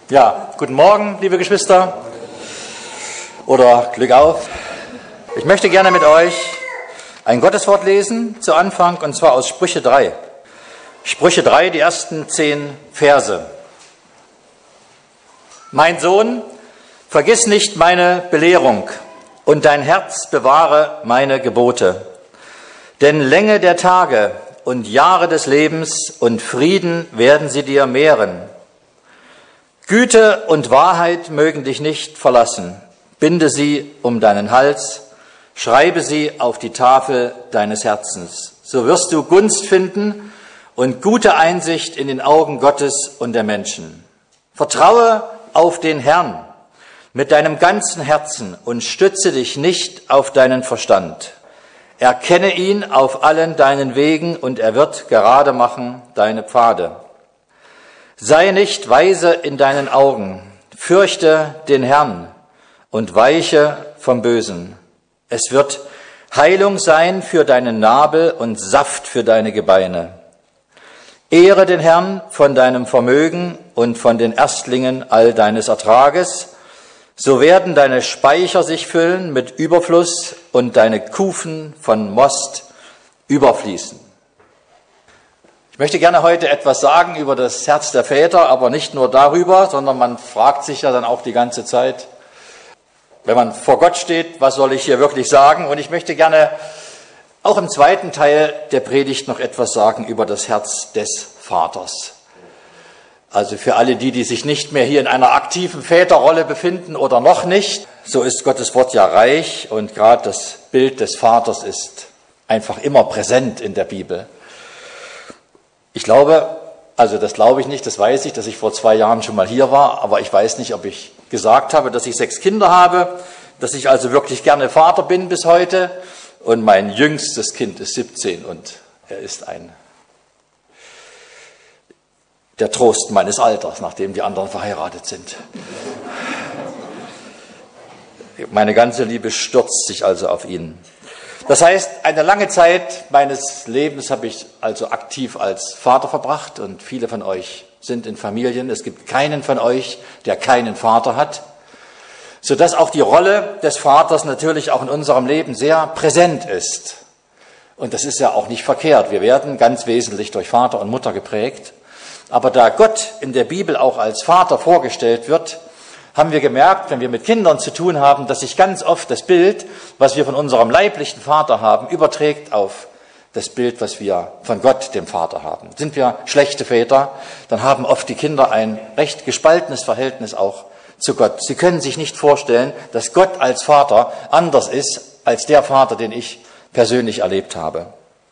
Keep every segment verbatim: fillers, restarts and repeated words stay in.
Ja, guten Morgen, liebe Geschwister, oder Glück auf. Ich möchte gerne mit euch ein Gotteswort lesen zu Anfang, und zwar aus Sprüche drei. Sprüche drei, die ersten zehn Verse. Mein Sohn, vergiss nicht meine Belehrung, und dein Herz bewahre meine Gebote. Denn Länge der Tage und Jahre des Lebens und Frieden werden sie dir mehren. Güte und Wahrheit mögen dich nicht verlassen. Binde sie um deinen Hals, schreibe sie auf die Tafel deines Herzens. So wirst du Gunst finden und gute Einsicht in den Augen Gottes und der Menschen. Vertraue auf den Herrn mit deinem ganzen Herzen und stütze dich nicht auf deinen Verstand. Erkenne ihn auf allen deinen Wegen, und er wird gerade machen deine Pfade. Sei nicht weise in deinen Augen, fürchte den Herrn und weiche vom Bösen. Es wird Heilung sein für deinen Nabel und Saft für deine Gebeine. Ehre den Herrn von deinem Vermögen und von den Erstlingen all deines Ertrages. So werden deine Speicher sich füllen mit Überfluss und deine Kufen von Most überfließen. Ich möchte gerne heute etwas sagen über das Herz der Väter, aber nicht nur darüber, sondern man fragt sich ja dann auch die ganze Zeit, wenn man vor Gott steht, was soll ich hier wirklich sagen? Und ich möchte gerne auch im zweiten Teil der Predigt noch etwas sagen über das Herz des Vaters. Also für alle die, die sich nicht mehr hier in einer aktiven Väterrolle befinden oder noch nicht, so ist Gottes Wort ja reich, und gerade das Bild des Vaters ist einfach immer präsent in der Bibel. Ich glaube, also das glaube ich nicht, das weiß ich, dass ich vor zwei Jahren schon mal hier war, aber ich weiß nicht, ob ich gesagt habe, dass ich sechs Kinder habe, dass ich also wirklich gerne Vater bin bis heute, und mein jüngstes Kind ist siebzehn und er ist ein der Trost meines Alters, nachdem die anderen verheiratet sind. Meine ganze Liebe stürzt sich also auf ihn. Das heißt, eine lange Zeit meines Lebens habe ich also aktiv als Vater verbracht, und viele von euch sind in Familien. Es gibt keinen von euch, der keinen Vater hat, sodass auch die Rolle des Vaters natürlich auch in unserem Leben sehr präsent ist. Und das ist ja auch nicht verkehrt. Wir werden ganz wesentlich durch Vater und Mutter geprägt. Aber da Gott in der Bibel auch als Vater vorgestellt wird, haben wir gemerkt, wenn wir mit Kindern zu tun haben, dass sich ganz oft das Bild, was wir von unserem leiblichen Vater haben, überträgt auf das Bild, was wir von Gott, dem Vater, haben. Sind wir schlechte Väter, dann haben oft die Kinder ein recht gespaltenes Verhältnis auch zu Gott. Sie können sich nicht vorstellen, dass Gott als Vater anders ist als der Vater, den ich persönlich erlebt habe.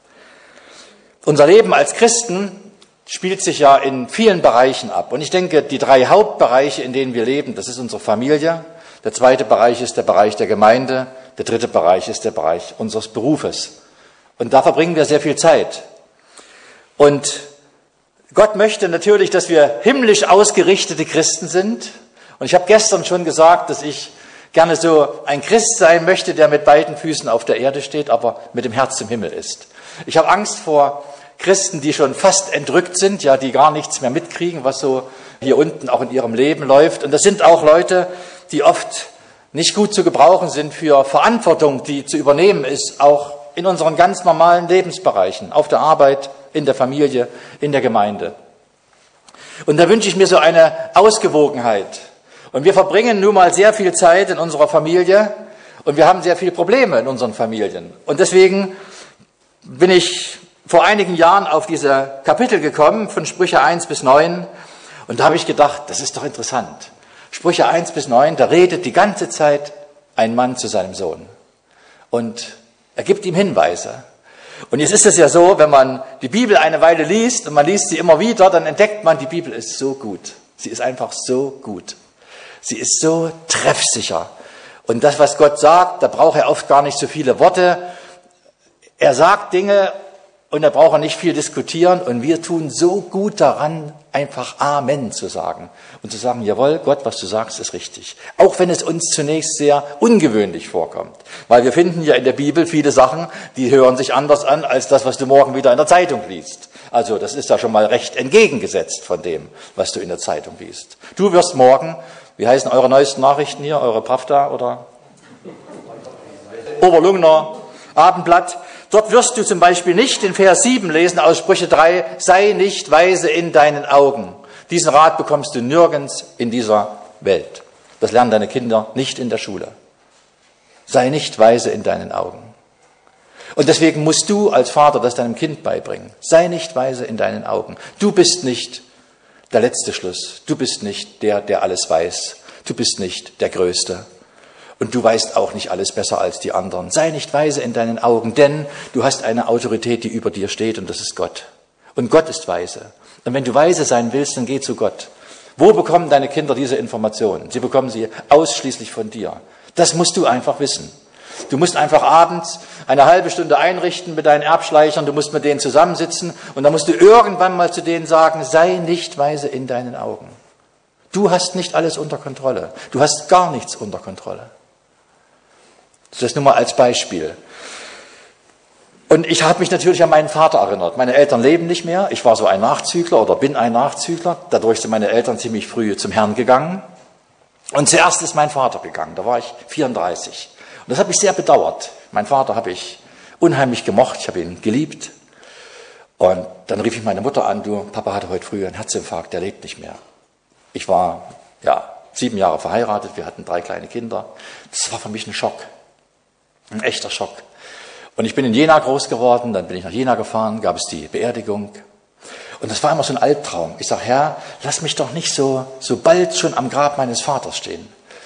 Unser Leben als Christen spielt sich ja in vielen Bereichen ab. Und ich denke, die drei Hauptbereiche, in denen wir leben, das ist unsere Familie. Der zweite Bereich ist der Bereich der Gemeinde. Der dritte Bereich ist der Bereich unseres Berufes. Und da verbringen wir sehr viel Zeit. Und Gott möchte natürlich, dass wir himmlisch ausgerichtete Christen sind. Und ich habe gestern schon gesagt, dass ich gerne so ein Christ sein möchte, der mit beiden Füßen auf der Erde steht, aber mit dem Herz im Himmel ist. Ich habe Angst vor Christen, die schon fast entrückt sind, ja, die gar nichts mehr mitkriegen, was so hier unten auch in ihrem Leben läuft. Und das sind auch Leute, die oft nicht gut zu gebrauchen sind für Verantwortung, die zu übernehmen ist, auch in unseren ganz normalen Lebensbereichen, auf der Arbeit, in der Familie, in der Gemeinde. Und da wünsche ich mir so eine Ausgewogenheit. Und wir verbringen nun mal sehr viel Zeit in unserer Familie, und wir haben sehr viele Probleme in unseren Familien. Und deswegen bin ich vor einigen Jahren auf diese Kapitel gekommen, von Sprüche eins bis neun, und da habe ich gedacht, das ist doch interessant. Sprüche eins bis neun, da redet die ganze Zeit ein Mann zu seinem Sohn, und er gibt ihm Hinweise. Und jetzt ist es ja so, wenn man die Bibel eine Weile liest und man liest sie immer wieder, dann entdeckt man, die Bibel ist so gut. Sie ist einfach so gut. Sie ist so treffsicher. Und das, was Gott sagt, da braucht er oft gar nicht so viele Worte. Er sagt Dinge, und da braucht er nicht viel diskutieren, und wir tun so gut daran, einfach Amen zu sagen und zu sagen, jawohl, Gott, was du sagst, ist richtig. Auch wenn es uns zunächst sehr ungewöhnlich vorkommt, weil wir finden ja in der Bibel viele Sachen, die hören sich anders an als das, was du morgen wieder in der Zeitung liest. Also das ist ja schon mal recht entgegengesetzt von dem, was du in der Zeitung liest. Du wirst morgen, wie heißen eure neuesten Nachrichten hier, eure Pravda oder Oberlungner Abendblatt, dort wirst du zum Beispiel nicht in Vers sieben lesen aus Sprüche drei, sei nicht weise in deinen Augen. Diesen Rat bekommst du nirgends in dieser Welt. Das lernen deine Kinder nicht in der Schule. Sei nicht weise in deinen Augen. Und deswegen musst du als Vater das deinem Kind beibringen. Sei nicht weise in deinen Augen. Du bist nicht der letzte Schluss. Du bist nicht der, der alles weiß. Du bist nicht der Größte. Und du weißt auch nicht alles besser als die anderen. Sei nicht weise in deinen Augen, denn du hast eine Autorität, die über dir steht, und das ist Gott. Und Gott ist weise. Und wenn du weise sein willst, dann geh zu Gott. Wo bekommen deine Kinder diese Informationen? Sie bekommen sie ausschließlich von dir. Das musst du einfach wissen. Du musst einfach abends eine halbe Stunde einrichten mit deinen Erbschleichern, du musst mit denen zusammensitzen und dann musst du irgendwann mal zu denen sagen, sei nicht weise in deinen Augen. Du hast nicht alles unter Kontrolle. Du hast gar nichts unter Kontrolle. Das nur mal als Beispiel. Und ich habe mich natürlich an meinen Vater erinnert. Meine Eltern leben nicht mehr. Ich war so ein Nachzügler oder bin ein Nachzügler. Dadurch sind meine Eltern ziemlich früh zum Herrn gegangen. Und zuerst ist mein Vater gegangen. Da war ich vierunddreißig. Und das habe ich sehr bedauert. Meinen Vater habe ich unheimlich gemocht. Ich habe ihn geliebt. Und dann rief ich meine Mutter an, du, Papa hatte heute früh einen Herzinfarkt, der lebt nicht mehr. Ich war, ja, sieben Jahre verheiratet. Wir hatten drei kleine Kinder. Das war für mich ein Schock. Ein echter Schock. Und ich bin in Jena groß geworden, dann bin ich nach Jena gefahren, gab es die Beerdigung. Und das war immer so ein Albtraum. Ich sage, Herr, lass mich doch nicht so, so bald schon am Grab meines Vaters stehen.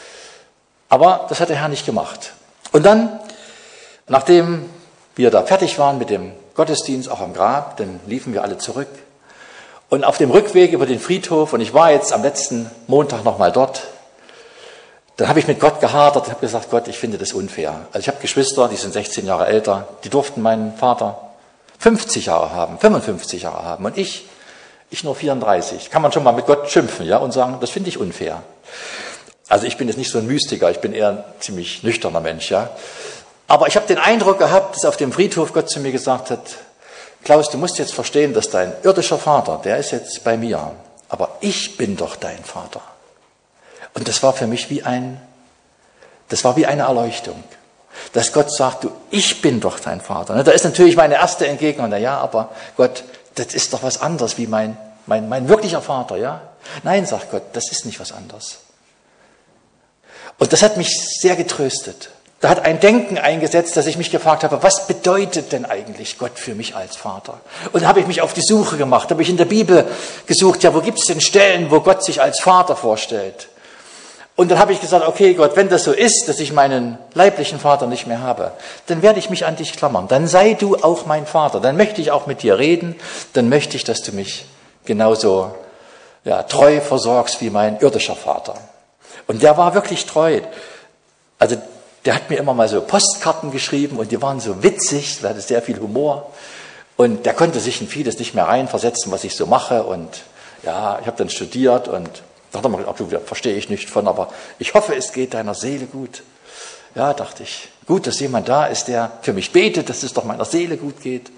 Aber das hat der Herr nicht gemacht. Und dann, nachdem wir da fertig waren mit dem Gottesdienst, auch am Grab, dann liefen wir alle zurück. Und auf dem Rückweg über den Friedhof, und ich war jetzt am letzten Montag nochmal dort, dann habe ich mit Gott gehadert und habe gesagt, Gott, ich finde das unfair. Also ich habe Geschwister, die sind sechzehn Jahre älter, die durften meinen Vater fünfzig Jahre haben, fünfundfünfzig Jahre haben und ich, ich nur vierunddreißig. Kann man schon mal mit Gott schimpfen, ja, und sagen, das finde ich unfair. Also ich bin jetzt nicht so ein Mystiker, ich bin eher ein ziemlich nüchterner Mensch, ja. Aber ich habe den Eindruck gehabt, dass auf dem Friedhof Gott zu mir gesagt hat, Klaus, du musst jetzt verstehen, dass dein irdischer Vater, der ist jetzt bei mir, aber ich bin doch dein Vater. Und das war für mich wie ein, das war wie eine Erleuchtung. Dass Gott sagt, du, ich bin doch dein Vater. Da ist natürlich meine erste Entgegnung, na ja, aber Gott, das ist doch was anderes wie mein, mein, mein wirklicher Vater, ja? Nein, sagt Gott, das ist nicht was anderes. Und das hat mich sehr getröstet. Da hat ein Denken eingesetzt, dass ich mich gefragt habe, was bedeutet denn eigentlich Gott für mich als Vater? Und da habe ich mich auf die Suche gemacht, habe ich in der Bibel gesucht, ja, wo gibt es denn Stellen, wo Gott sich als Vater vorstellt? Und dann habe ich gesagt, okay Gott, wenn das so ist, dass ich meinen leiblichen Vater nicht mehr habe, dann werde ich mich an dich klammern. Dann sei du auch mein Vater. Dann möchte ich auch mit dir reden. Dann möchte ich, dass du mich genauso ja, treu versorgst wie mein irdischer Vater. Und der war wirklich treu. Also der hat mir immer mal so Postkarten geschrieben und die waren so witzig, der hatte sehr viel Humor. Und der konnte sich in vieles nicht mehr reinversetzen, was ich so mache. Und ja, ich habe dann studiert und dachte mal, verstehe ich nicht von, aber ich hoffe, es geht deiner Seele gut. Ja, dachte ich, gut, dass jemand da ist, der für mich betet, dass es doch meiner Seele gut geht.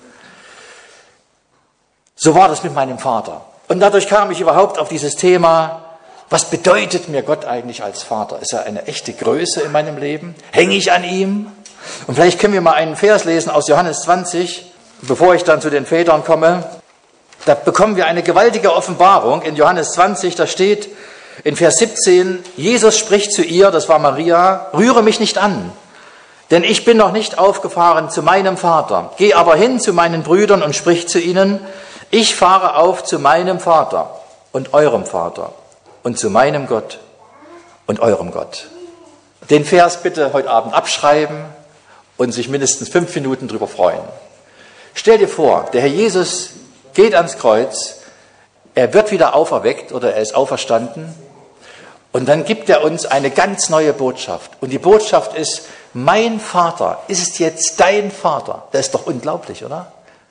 So war das mit meinem Vater. Und dadurch kam ich überhaupt auf dieses Thema, was bedeutet mir Gott eigentlich als Vater? Ist er eine echte Größe in meinem Leben? Hänge ich an ihm? Und vielleicht können wir mal einen Vers lesen aus Johannes zwanzig, bevor ich dann zu den Vätern komme. Da bekommen wir eine gewaltige Offenbarung in Johannes zwanzig, da steht in Vers siebzehn, Jesus spricht zu ihr, das war Maria, rühre mich nicht an, denn ich bin noch nicht aufgefahren zu meinem Vater. Geh aber hin zu meinen Brüdern und sprich zu ihnen, ich fahre auf zu meinem Vater und eurem Vater und zu meinem Gott und eurem Gott. Den Vers bitte heute Abend abschreiben und sich mindestens fünf Minuten drüber freuen. Stell dir vor, der Herr Jesus geht ans Kreuz, er wird wieder auferweckt oder er ist auferstanden und dann gibt er uns eine ganz neue Botschaft. Und die Botschaft ist, mein Vater ist jetzt dein Vater. Das ist doch unglaublich, oder?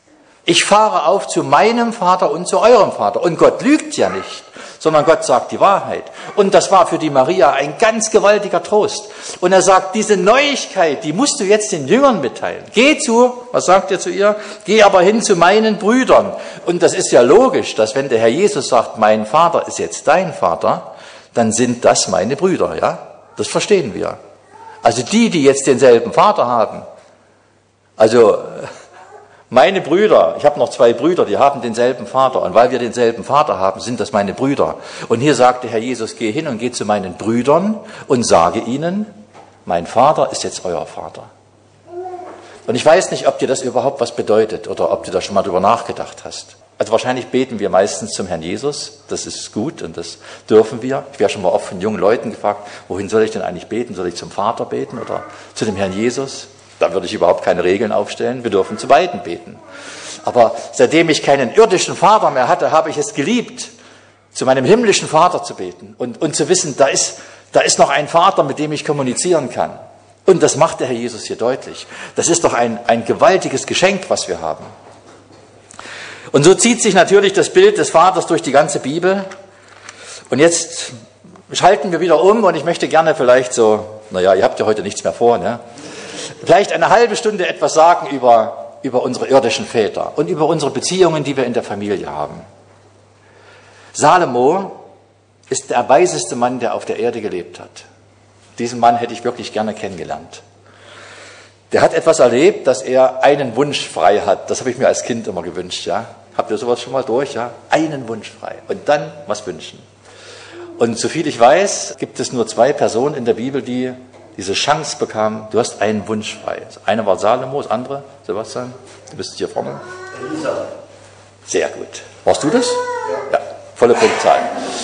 Ich fahre auf zu meinem Vater und zu eurem Vater. Und Gott lügt ja nicht, sondern Gott sagt die Wahrheit. Und das war für die Maria ein ganz gewaltiger Trost. Und er sagt, diese Neuigkeit, die musst du jetzt den Jüngern mitteilen. Geh zu, was sagt er zu ihr? Geh aber hin zu meinen Brüdern. Und das ist ja logisch, dass wenn der Herr Jesus sagt, mein Vater ist jetzt dein Vater, dann sind das meine Brüder, ja? Das verstehen wir. Also die, die jetzt denselben Vater haben. Also meine Brüder, ich habe noch zwei Brüder, die haben denselben Vater. Und weil wir denselben Vater haben, sind das meine Brüder. Und hier sagte Herr Jesus, geh hin und geh zu meinen Brüdern und sage ihnen, mein Vater ist jetzt euer Vater. Und ich weiß nicht, ob dir das überhaupt was bedeutet oder ob du da schon mal drüber nachgedacht hast. Also wahrscheinlich beten wir meistens zum Herrn Jesus. Das ist gut und das dürfen wir. Ich werde schon mal oft von jungen Leuten gefragt, wohin soll ich denn eigentlich beten? Soll ich zum Vater beten oder zu dem Herrn Jesus? Da würde ich überhaupt keine Regeln aufstellen. Wir dürfen zu beiden beten. Aber seitdem ich keinen irdischen Vater mehr hatte, habe ich es geliebt, zu meinem himmlischen Vater zu beten und, und zu wissen, da ist, da ist noch ein Vater, mit dem ich kommunizieren kann. Und das macht der Herr Jesus hier deutlich. Das ist doch ein, ein gewaltiges Geschenk, was wir haben. Und so zieht sich natürlich das Bild des Vaters durch die ganze Bibel. Und jetzt schalten wir wieder um und ich möchte gerne vielleicht so, naja, ihr habt ja heute nichts mehr vor, ne? Vielleicht eine halbe Stunde etwas sagen über, über unsere irdischen Väter und über unsere Beziehungen, die wir in der Familie haben. Salomo ist der weiseste Mann, der auf der Erde gelebt hat. Diesen Mann hätte ich wirklich gerne kennengelernt. Der hat etwas erlebt, dass er einen Wunsch frei hat. Das habe ich mir als Kind immer gewünscht. Ja? Habt ihr sowas schon mal durch? Ja? Einen Wunsch frei. Und dann was wünschen. Und soviel ich weiß, gibt es nur zwei Personen in der Bibel, die diese Chance bekamen. Du hast einen Wunsch frei. Das eine war Salomo, das andere, Sebastian, du bist hier vorne. Elisa. Sehr gut. Warst du das? Ja. Ja, volle Punktzahl.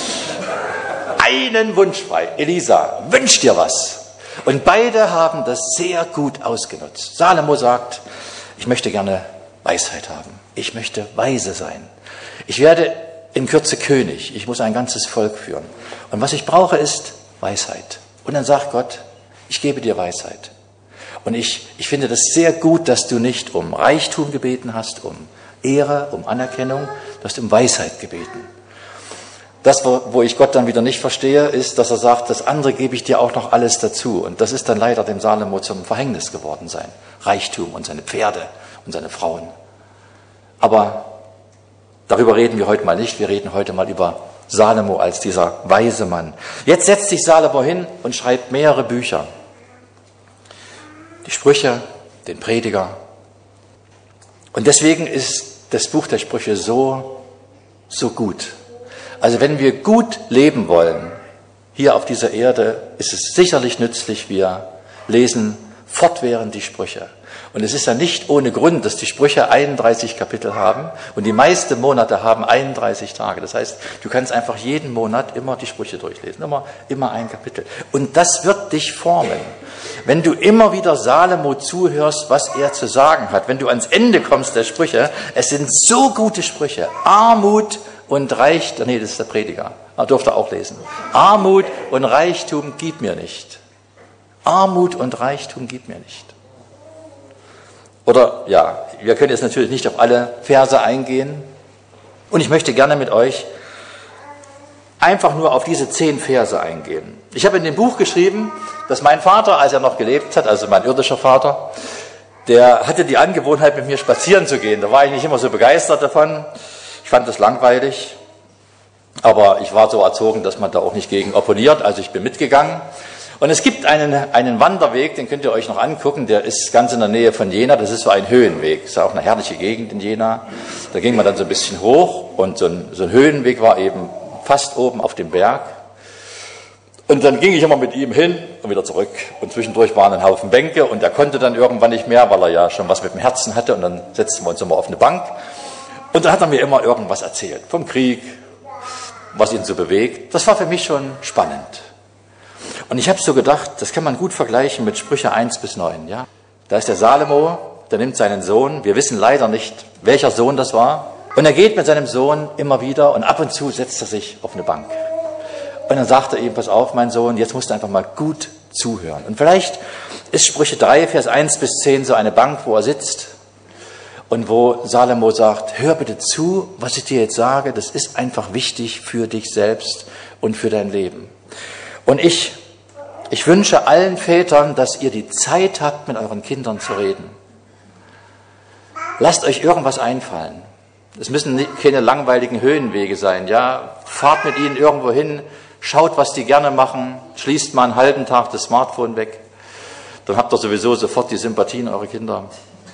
Einen Wunsch frei. Elisa, wünsch dir was. Und beide haben das sehr gut ausgenutzt. Salomo sagt, ich möchte gerne Weisheit haben. Ich möchte weise sein. Ich werde in Kürze König. Ich muss ein ganzes Volk führen. Und was ich brauche, ist Weisheit. Und dann sagt Gott, ich gebe dir Weisheit. Und ich, ich finde das sehr gut, dass du nicht um Reichtum gebeten hast, um Ehre, um Anerkennung, du hast um Weisheit gebeten. Das, wo ich Gott dann wieder nicht verstehe, ist, dass er sagt, das andere gebe ich dir auch noch alles dazu. Und das ist dann leider dem Salomo zum Verhängnis geworden sein. Reichtum und seine Pferde und seine Frauen. Aber darüber reden wir heute mal nicht. Wir reden heute mal über Salomo als dieser weise Mann. Jetzt setzt sich Salomo hin und schreibt mehrere Bücher. Die Sprüche, den Prediger. Und deswegen ist das Buch der Sprüche so, so gut. Also wenn wir gut leben wollen, hier auf dieser Erde, ist es sicherlich nützlich, wir lesen fortwährend die Sprüche. Und es ist ja nicht ohne Grund, dass die Sprüche einunddreißig Kapitel haben und die meisten Monate haben einunddreißig Tage. Das heißt, du kannst einfach jeden Monat immer die Sprüche durchlesen, immer, immer ein Kapitel. Und das wird dich formen. Wenn du immer wieder Salomo zuhörst, was er zu sagen hat, wenn du ans Ende kommst der Sprüche, es sind so gute Sprüche. Armut und Reichtum, nee, das ist der Prediger, er durfte auch lesen. Armut und Reichtum gib mir nicht. Armut und Reichtum gib mir nicht. Oder, ja, wir können jetzt natürlich nicht auf alle Verse eingehen. Und ich möchte gerne mit euch einfach nur auf diese zehn Verse eingehen. Ich habe in dem Buch geschrieben, dass mein Vater, als er noch gelebt hat, also mein irdischer Vater, der hatte die Angewohnheit, mit mir spazieren zu gehen. Da war ich nicht immer so begeistert davon. Ich fand das langweilig. Aber ich war so erzogen, dass man da auch nicht gegen opponiert. Also ich bin mitgegangen. Und es gibt einen, einen Wanderweg, den könnt ihr euch noch angucken, der ist ganz in der Nähe von Jena, das ist so ein Höhenweg, ist ja auch eine herrliche Gegend in Jena. Da ging man dann so ein bisschen hoch und so ein, so ein Höhenweg war eben fast oben auf dem Berg. Und dann ging ich immer mit ihm hin und wieder zurück und zwischendurch waren ein Haufen Bänke und er konnte dann irgendwann nicht mehr, weil er ja schon was mit dem Herzen hatte und dann setzten wir uns immer auf eine Bank und dann hat er mir immer irgendwas erzählt, vom Krieg, was ihn so bewegt. Das war für mich schon spannend. Und ich habe so gedacht, das kann man gut vergleichen mit Sprüche eins bis neun. Ja? Da ist der Salomo, der nimmt seinen Sohn. Wir wissen leider nicht, welcher Sohn das war. Und er geht mit seinem Sohn immer wieder und ab und zu setzt er sich auf eine Bank. Und dann sagt er ihm, pass auf, mein Sohn, jetzt musst du einfach mal gut zuhören. Und vielleicht ist Sprüche drei, Vers eins bis zehn so eine Bank, wo er sitzt. und wo Salomo sagt, hör bitte zu, was ich dir jetzt sage, das ist einfach wichtig für dich selbst und für dein Leben. Und ich, ich wünsche allen Vätern, dass ihr die Zeit habt, mit euren Kindern zu reden. Lasst euch irgendwas einfallen. Es müssen nicht, keine langweiligen Höhenwege sein, ja. Fahrt mit ihnen irgendwo hin, schaut, was die gerne machen, schließt mal einen halben Tag das Smartphone weg. Dann habt ihr sowieso sofort die Sympathien eurer Kinder.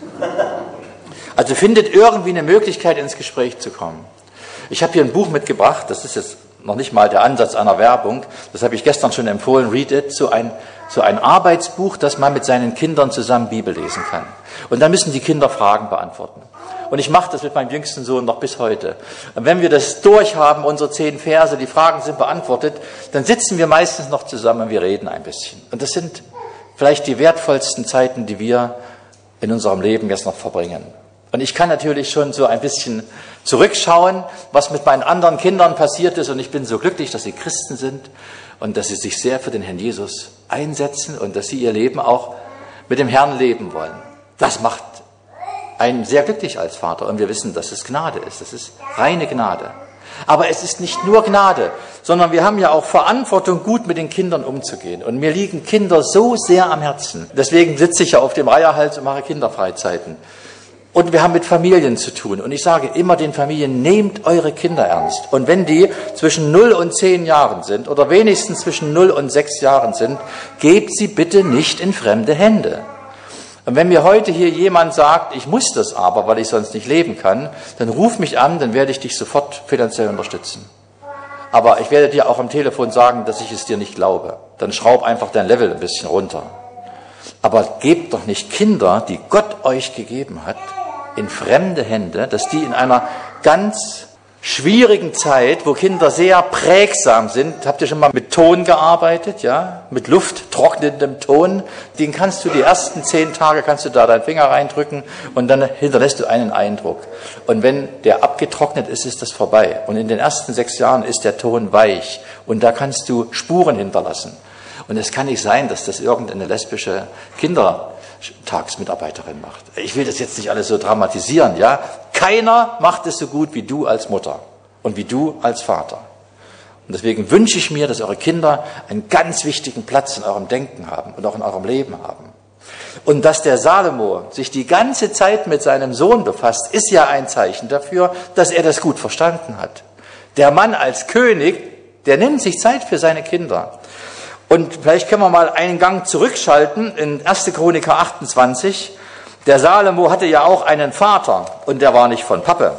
Also findet irgendwie eine Möglichkeit, ins Gespräch zu kommen. Ich habe hier ein Buch mitgebracht, das ist jetzt noch nicht mal der Ansatz einer Werbung, das habe ich gestern schon empfohlen, Read It, so ein, so ein Arbeitsbuch, das man mit seinen Kindern zusammen Bibel lesen kann. Und da müssen die Kinder Fragen beantworten. Und ich mache das mit meinem jüngsten Sohn noch bis heute. Und wenn wir das durchhaben, unsere zehn Verse, die Fragen sind beantwortet, dann sitzen wir meistens noch zusammen und wir reden ein bisschen. Und das sind vielleicht die wertvollsten Zeiten, die wir in unserem Leben jetzt noch verbringen. Und ich kann natürlich schon so ein bisschen zurückschauen, was mit meinen anderen Kindern passiert ist. Und ich bin so glücklich, dass sie Christen sind und dass sie sich sehr für den Herrn Jesus einsetzen und dass sie ihr Leben auch mit dem Herrn leben wollen. Das macht einen sehr glücklich als Vater. Und wir wissen, dass es Gnade ist. Das ist reine Gnade. Aber es ist nicht nur Gnade, sondern wir haben ja auch Verantwortung, gut mit den Kindern umzugehen. Und mir liegen Kinder so sehr am Herzen. Deswegen sitze ich ja auf dem Eierhals und mache Kinderfreizeiten. Und wir haben mit Familien zu tun. Und ich sage immer den Familien, nehmt eure Kinder ernst. Und wenn die zwischen null und zehn Jahren sind oder wenigstens zwischen null und sechs Jahren sind, gebt sie bitte nicht in fremde Hände. Und wenn mir heute hier jemand sagt, ich muss das aber, weil ich sonst nicht leben kann, dann ruf mich an, dann werde ich dich sofort finanziell unterstützen. Aber ich werde dir auch am Telefon sagen, dass ich es dir nicht glaube. Dann schraub einfach dein Level ein bisschen runter. Aber gebt doch nicht Kinder, die Gott euch gegeben hat, in fremde Hände, dass die in einer ganz schwierigen Zeit, wo Kinder sehr prägsam sind, habt ihr schon mal mit Ton gearbeitet, ja, mit lufttrocknendem Ton, den kannst du die ersten zehn Tage, kannst du da deinen Finger reindrücken und dann hinterlässt du einen Eindruck. Und wenn der abgetrocknet ist, ist das vorbei. Und in den ersten sechs Jahren ist der Ton weich und da kannst du Spuren hinterlassen. Und es kann nicht sein, dass das irgendeine lesbische Kindertagsmitarbeiterin macht. Ich will das jetzt nicht alles so dramatisieren, ja. Keiner macht es so gut wie du als Mutter und wie du als Vater. Und deswegen wünsche ich mir, dass eure Kinder einen ganz wichtigen Platz in eurem Denken haben und auch in eurem Leben haben. Und dass der Salomo sich die ganze Zeit mit seinem Sohn befasst, ist ja ein Zeichen dafür, dass er das gut verstanden hat. Der Mann als König, der nimmt sich Zeit für seine Kinder. Und vielleicht können wir mal einen Gang zurückschalten in erste Chroniker achtundzwanzig. Der Salomo hatte ja auch einen Vater und der war nicht von Pappe.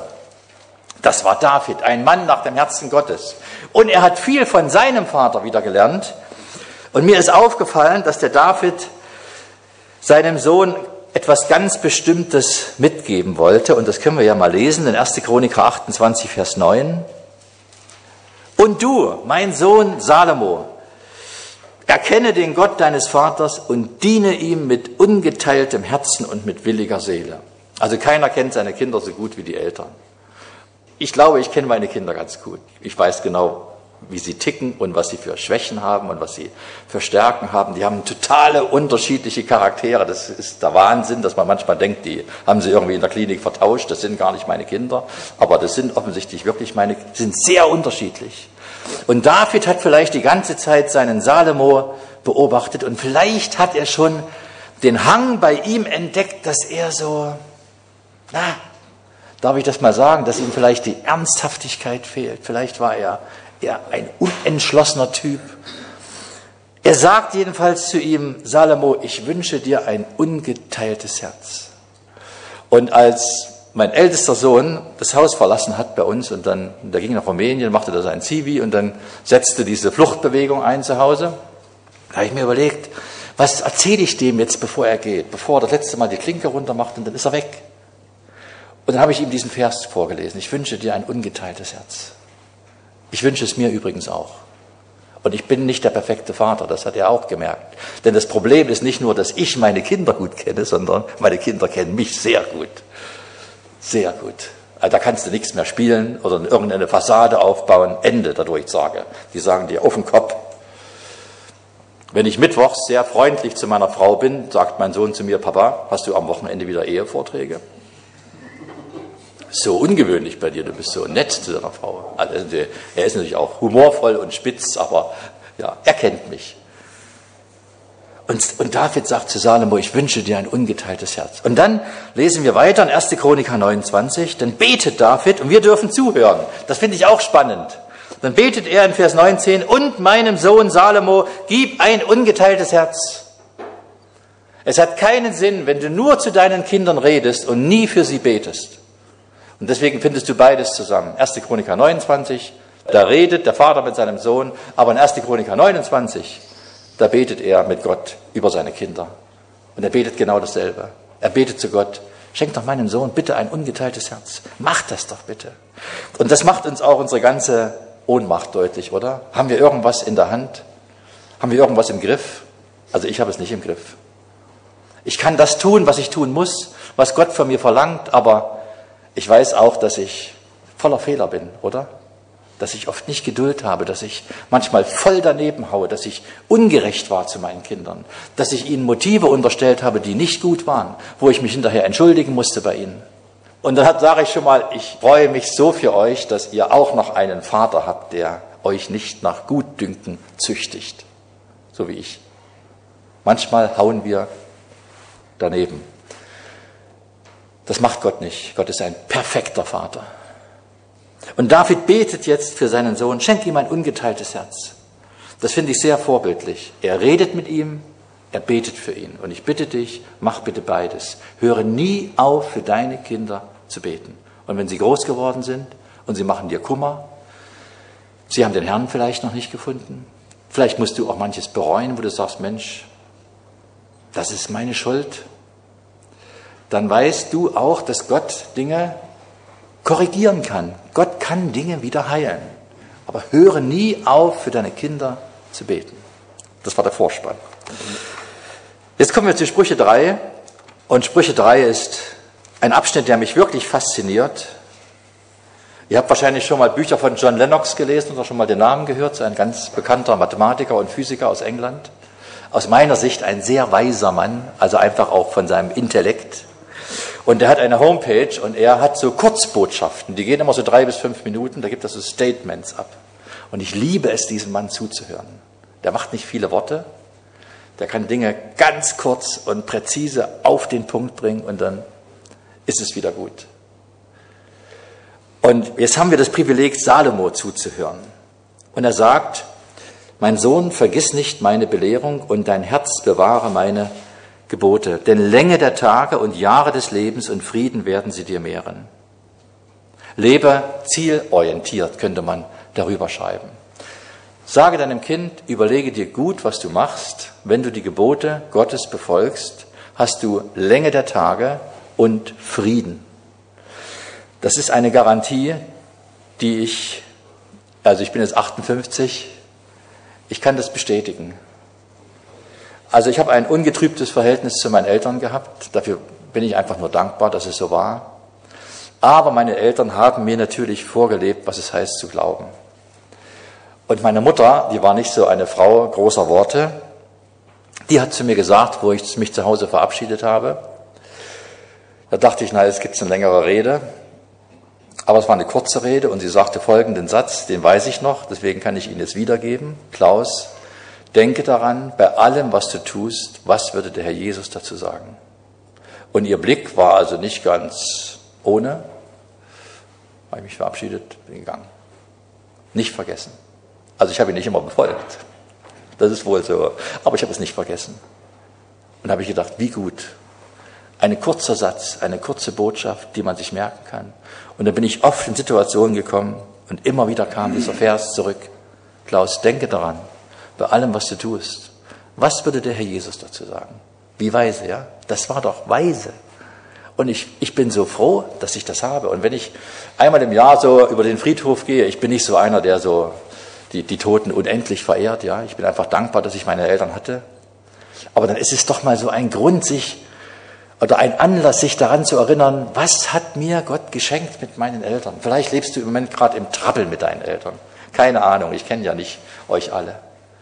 Das war David, ein Mann nach dem Herzen Gottes. Und er hat viel von seinem Vater wieder gelernt. Und mir ist aufgefallen, dass der David seinem Sohn etwas ganz Bestimmtes mitgeben wollte. Und das können wir ja mal lesen in erste Chroniker achtundzwanzig, Vers neun. Und du, mein Sohn Salomo, erkenne den Gott deines Vaters und diene ihm mit ungeteiltem Herzen und mit williger Seele. Also keiner kennt seine Kinder so gut wie die Eltern. Ich glaube, ich kenne meine Kinder ganz gut. Ich weiß genau, wie sie ticken und was sie für Schwächen haben und was sie für Stärken haben. Die haben totale unterschiedliche Charaktere. Das ist der Wahnsinn, dass man manchmal denkt, die haben sie irgendwie in der Klinik vertauscht. Das sind gar nicht meine Kinder. Aber das sind offensichtlich wirklich meine, sind sehr unterschiedlich. Und David hat vielleicht die ganze Zeit seinen Salomo beobachtet und vielleicht hat er schon den Hang bei ihm entdeckt, dass er so, na, darf ich das mal sagen, dass ihm vielleicht die Ernsthaftigkeit fehlt. Vielleicht war er eher ein unentschlossener Typ. Er sagt jedenfalls zu ihm, Salomo, ich wünsche dir ein ungeteiltes Herz. Und als mein ältester Sohn das Haus verlassen hat bei uns und dann, der ging nach Rumänien, machte da sein Zivi und dann setzte diese Fluchtbewegung ein zu Hause. Da habe ich mir überlegt, was erzähle ich dem jetzt, bevor er geht, bevor er das letzte Mal die Klinke runter macht und dann ist er weg. Und dann habe ich ihm diesen Vers vorgelesen, ich wünsche dir ein ungeteiltes Herz. Ich wünsche es mir übrigens auch. Und ich bin nicht der perfekte Vater, das hat er auch gemerkt. Denn das Problem ist nicht nur, dass ich meine Kinder gut kenne, sondern meine Kinder kennen mich sehr gut. Sehr gut. Also da kannst du nichts mehr spielen oder irgendeine Fassade aufbauen, Ende der Durchsage. Die sagen dir auf den Kopf. Wenn ich mittwochs sehr freundlich zu meiner Frau bin, sagt mein Sohn zu mir, Papa, hast du am Wochenende wieder Ehevorträge? so ungewöhnlich bei dir, du bist so nett zu deiner Frau. Also er ist natürlich auch humorvoll und spitz, aber ja, er kennt mich. Und, und David sagt zu Salomo, ich wünsche dir ein ungeteiltes Herz. Und dann lesen wir weiter in erster Chroniker neunundzwanzig, dann betet David und wir dürfen zuhören. Das finde ich auch spannend. Dann betet er in Vers neunzehn, und meinem Sohn Salomo, gib ein ungeteiltes Herz. Es hat keinen Sinn, wenn du nur zu deinen Kindern redest und nie für sie betest. Und deswegen findest du beides zusammen. erster Chroniker neunundzwanzig, da redet der Vater mit seinem Sohn, aber in erster Chroniker neunundzwanzig, da betet er mit Gott über seine Kinder. Und er betet genau dasselbe. Er betet zu Gott, schenk doch meinem Sohn bitte ein ungeteiltes Herz. Mach das doch bitte. Und das macht uns auch unsere ganze Ohnmacht deutlich, oder? Haben wir irgendwas in der Hand? Haben wir irgendwas im Griff? Also ich habe es nicht im Griff. Ich kann das tun, was ich tun muss, was Gott von mir verlangt, aber ich weiß auch, dass ich voller Fehler bin, oder? Dass ich oft nicht Geduld habe, dass ich manchmal voll daneben haue, dass ich ungerecht war zu meinen Kindern, dass ich ihnen Motive unterstellt habe, die nicht gut waren, wo ich mich hinterher entschuldigen musste bei ihnen. Und dann sage ich schon mal, ich freue mich so für euch, dass ihr auch noch einen Vater habt, der euch nicht nach Gutdünken züchtigt, so wie ich. Manchmal hauen wir daneben. Das macht Gott nicht. Gott ist ein perfekter Vater. Und David betet jetzt für seinen Sohn, schenk ihm ein ungeteiltes Herz. Das finde ich sehr vorbildlich. Er redet mit ihm, er betet für ihn. Und ich bitte dich, mach bitte beides. Höre nie auf, für deine Kinder zu beten. Und wenn sie groß geworden sind und sie machen dir Kummer, sie haben den Herrn vielleicht noch nicht gefunden, vielleicht musst du auch manches bereuen, wo du sagst, Mensch, das ist meine Schuld, dann weißt du auch, dass Gott Dinge korrigieren kann. Gott kann Dinge wieder heilen. Aber höre nie auf, für deine Kinder zu beten. Das war der Vorspann. Jetzt kommen wir zu Sprüche drei. Und Sprüche drei ist ein Abschnitt, der mich wirklich fasziniert. Ihr habt wahrscheinlich schon mal Bücher von John Lennox gelesen oder schon mal den Namen gehört. So ein ganz bekannter Mathematiker und Physiker aus England. Aus meiner Sicht ein sehr weiser Mann, also einfach auch von seinem Intellekt. Und er hat eine Homepage und er hat so Kurzbotschaften, die gehen immer so drei bis fünf Minuten, da gibt er so Statements ab. Und ich liebe es, diesem Mann zuzuhören. Der macht nicht viele Worte, der kann Dinge ganz kurz und präzise auf den Punkt bringen und dann ist es wieder gut. Und jetzt haben wir das Privileg, Salomo zuzuhören. Und er sagt, mein Sohn, vergiss nicht meine Belehrung und dein Herz bewahre meine Gebote, denn Länge der Tage und Jahre des Lebens und Frieden werden sie dir mehren. Lebe zielorientiert, könnte man darüber schreiben. Sage deinem Kind, überlege dir gut, was du machst. Wenn du die Gebote Gottes befolgst, hast du Länge der Tage und Frieden. Das ist eine Garantie, die ich, also ich bin jetzt achtundfünfzig, ich kann das bestätigen. Also ich habe ein ungetrübtes Verhältnis zu meinen Eltern gehabt. Dafür bin ich einfach nur dankbar, dass es so war. Aber meine Eltern haben mir natürlich vorgelebt, was es heißt zu glauben. Und meine Mutter, die war nicht so eine Frau großer Worte, die hat zu mir gesagt, wo ich mich zu Hause verabschiedet habe. Da dachte ich, na, jetzt gibt es eine längere Rede. Aber es war eine kurze Rede und sie sagte folgenden Satz, den weiß ich noch, deswegen kann ich ihn jetzt wiedergeben. Klaus, denke daran, bei allem, was du tust, was würde der Herr Jesus dazu sagen? Und ihr Blick war also nicht ganz ohne. Habe ich mich verabschiedet, bin gegangen. Nicht vergessen. Also ich habe ihn nicht immer befolgt. Das ist wohl so. Aber ich habe es nicht vergessen. Und da habe ich gedacht, wie gut. Ein kurzer Satz, eine kurze Botschaft, die man sich merken kann. Und dann bin ich oft in Situationen gekommen und immer wieder kam dieser Vers zurück. Klaus, denke daran. Bei allem, was du tust. Was würde der Herr Jesus dazu sagen? Wie weise, ja? Das war doch weise. Und ich, ich bin so froh, dass ich das habe. Und wenn ich einmal im Jahr so über den Friedhof gehe, ich bin nicht so einer, der so die, die Toten unendlich verehrt, ja? Ich bin einfach dankbar, dass ich meine Eltern hatte. Aber dann ist es doch mal so ein Grund, sich, oder ein Anlass, sich daran zu erinnern, was hat mir Gott geschenkt mit meinen Eltern? Vielleicht lebst du im Moment gerade im Trappel mit deinen Eltern. Keine Ahnung, ich kenne ja nicht euch alle.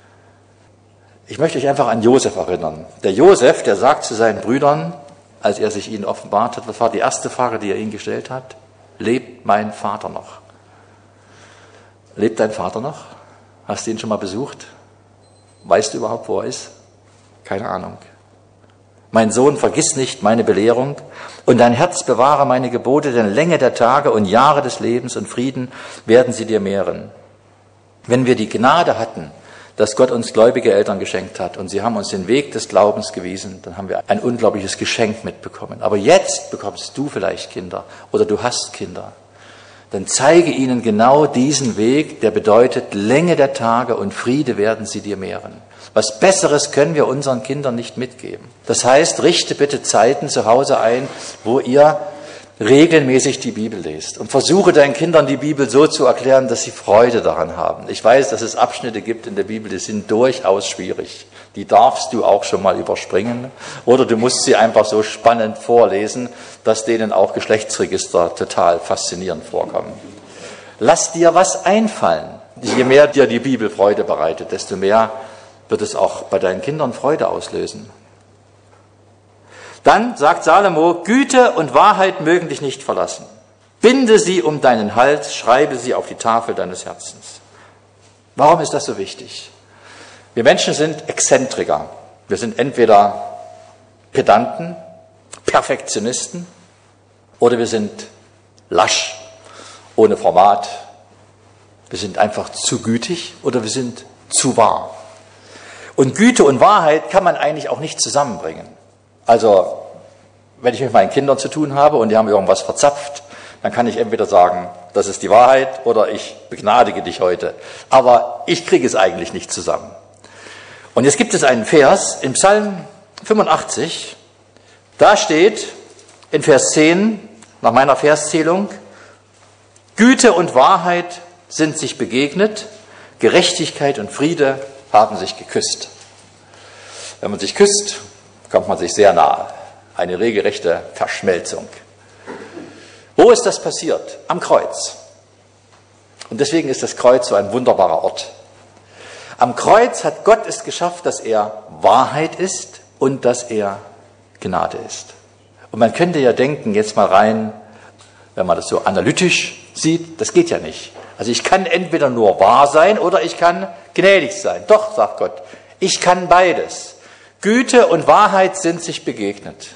Ich möchte euch einfach an Josef erinnern. Der Josef, der sagt zu seinen Brüdern, als er sich ihnen offenbart hat, was war die erste Frage, die er ihnen gestellt hat? lebt mein Vater noch? Lebt dein Vater noch? Hast du ihn schon mal besucht? Weißt du überhaupt, wo er ist? Keine Ahnung. Mein Sohn, vergiss nicht meine Belehrung und dein Herz bewahre meine Gebote, denn Länge der Tage und Jahre des Lebens und Frieden werden sie dir mehren. Wenn wir die Gnade hatten, dass Gott uns gläubige Eltern geschenkt hat und sie haben uns den Weg des Glaubens gewiesen, dann haben wir ein unglaubliches Geschenk mitbekommen. Aber jetzt bekommst du vielleicht Kinder oder du hast Kinder. Dann zeige ihnen genau diesen Weg, der bedeutet, Länge der Tage und Friede werden sie dir mehren. Was Besseres können wir unseren Kindern nicht mitgeben. Das heißt, richte bitte Zeiten zu Hause ein, wo ihr regelmäßig die Bibel lest und versuche deinen Kindern die Bibel so zu erklären, dass sie Freude daran haben. Ich weiß, dass es Abschnitte gibt in der Bibel, die sind durchaus schwierig. Die darfst du auch schon mal überspringen oder du musst sie einfach so spannend vorlesen, dass denen auch Geschlechtsregister total faszinierend vorkommen. Lass dir was einfallen. Je mehr dir die Bibel Freude bereitet, desto mehr wird es auch bei deinen Kindern Freude auslösen. Dann sagt Salomo, Güte und Wahrheit mögen dich nicht verlassen. Binde sie um deinen Hals, schreibe sie auf die Tafel deines Herzens. Warum ist das so wichtig? Wir Menschen sind Exzentriker. Wir sind entweder Pedanten, Perfektionisten oder wir sind lasch, ohne Format. Wir sind einfach zu gütig oder wir sind zu wahr. Und Güte und Wahrheit kann man eigentlich auch nicht zusammenbringen. Also, wenn ich mit meinen Kindern zu tun habe und die haben irgendwas verzapft, dann kann ich entweder sagen, das ist die Wahrheit oder ich begnadige dich heute. Aber ich kriege es eigentlich nicht zusammen. Und jetzt gibt es einen Vers im Psalm fünfundachtzig, da steht in Vers zehn, nach meiner Verszählung, Güte und Wahrheit sind sich begegnet, Gerechtigkeit und Friede haben sich geküsst. Wenn man sich küsst, kommt man sich sehr nahe. Eine regelrechte Verschmelzung. Wo ist das passiert? Am Kreuz. Und deswegen ist das Kreuz so ein wunderbarer Ort. Am Kreuz hat Gott es geschafft, dass er Wahrheit ist und dass er Gnade ist. Und man könnte ja denken, jetzt mal rein, wenn man das so analytisch sieht, das geht ja nicht. Also ich kann entweder nur wahr sein oder ich kann gnädig sein. Doch, sagt Gott, ich kann beides. Güte und Wahrheit sind sich begegnet.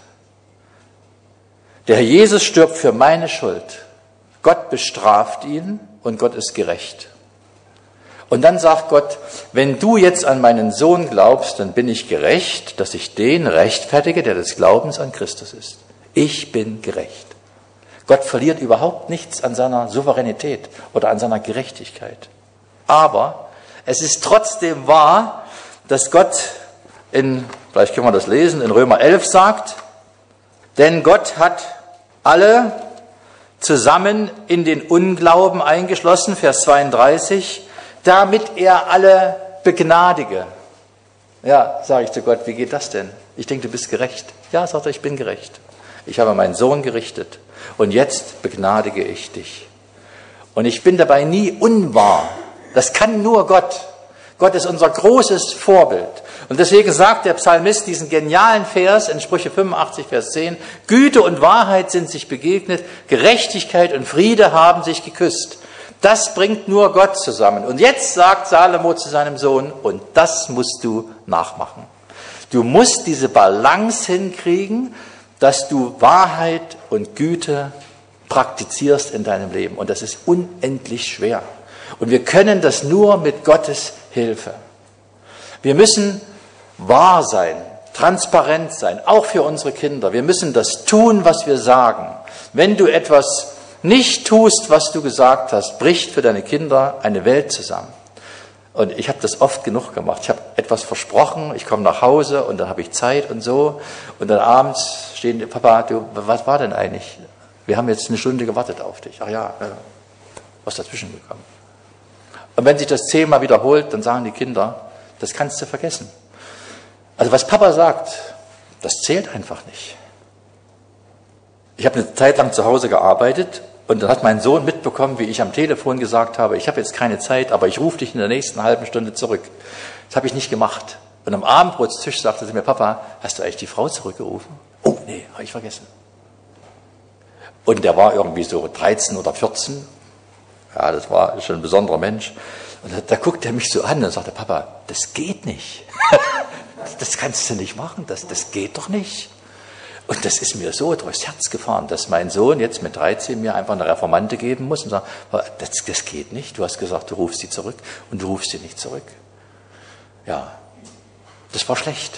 Der Herr Jesus stirbt für meine Schuld. Gott bestraft ihn und Gott ist gerecht. Und dann sagt Gott, wenn du jetzt an meinen Sohn glaubst, dann bin ich gerecht, dass ich den rechtfertige, der des Glaubens an Christus ist. Ich bin gerecht. Gott verliert überhaupt nichts an seiner Souveränität oder an seiner Gerechtigkeit. Aber es ist trotzdem wahr, dass Gott in, vielleicht können wir das lesen, in Römer elf sagt, denn Gott hat alle zusammen in den Unglauben eingeschlossen, Vers zweiunddreißig, damit er alle begnadige. Ja, sage ich zu Gott, wie geht das denn? Ich denke, du bist gerecht. Ja, sagt er, ich bin gerecht. Ich habe meinen Sohn gerichtet und jetzt begnadige ich dich. Und ich bin dabei nie unwahr. Das kann nur Gott. Gott ist unser großes Vorbild. Und deswegen sagt der Psalmist diesen genialen Vers in Sprüche fünfundachtzig, Vers zehn, Güte und Wahrheit sind sich begegnet, Gerechtigkeit und Friede haben sich geküsst. Das bringt nur Gott zusammen. Und jetzt sagt Salomo zu seinem Sohn, und das musst du nachmachen. Du musst diese Balance hinkriegen, dass du Wahrheit und Güte praktizierst in deinem Leben. Und das ist unendlich schwer. Und wir können das nur mit Gottes Hilfe. Wir müssen wahr sein, transparent sein, auch für unsere Kinder. Wir müssen das tun, was wir sagen. Wenn du etwas nicht tust, was du gesagt hast, bricht für deine Kinder eine Welt zusammen. Und ich habe das oft genug gemacht. Ich habe etwas versprochen, ich komme nach Hause und dann habe ich Zeit und so. Und dann abends stehen die, Papa, du, was war denn eigentlich? Wir haben jetzt eine Stunde gewartet auf dich. Ach ja, ja. Was ist dazwischen gekommen? Und wenn sich das zehnmal wiederholt, dann sagen die Kinder, das kannst du vergessen. Also was Papa sagt, das zählt einfach nicht. Ich habe eine Zeit lang zu Hause gearbeitet und dann hat mein Sohn mitbekommen, wie ich am Telefon gesagt habe, ich habe jetzt keine Zeit, aber ich rufe dich in der nächsten halben Stunde zurück. Das habe ich nicht gemacht. Und am Abendbrotstisch sagte sie mir, Papa, hast du eigentlich die Frau zurückgerufen? Oh, nee, habe ich vergessen. Und der war irgendwie so dreizehn oder vierzehn. Ja, das war schon ein besonderer Mensch. Und da, da guckt er mich so an und sagte, Papa, das geht nicht. Das kannst du nicht machen, das, das geht doch nicht. Und das ist mir so durchs Herz gefahren, dass mein Sohn jetzt mit dreizehn mir einfach eine Reformante geben muss und sagt, das, das geht nicht. Du hast gesagt, du rufst sie zurück und du rufst sie nicht zurück. Ja, das war schlecht.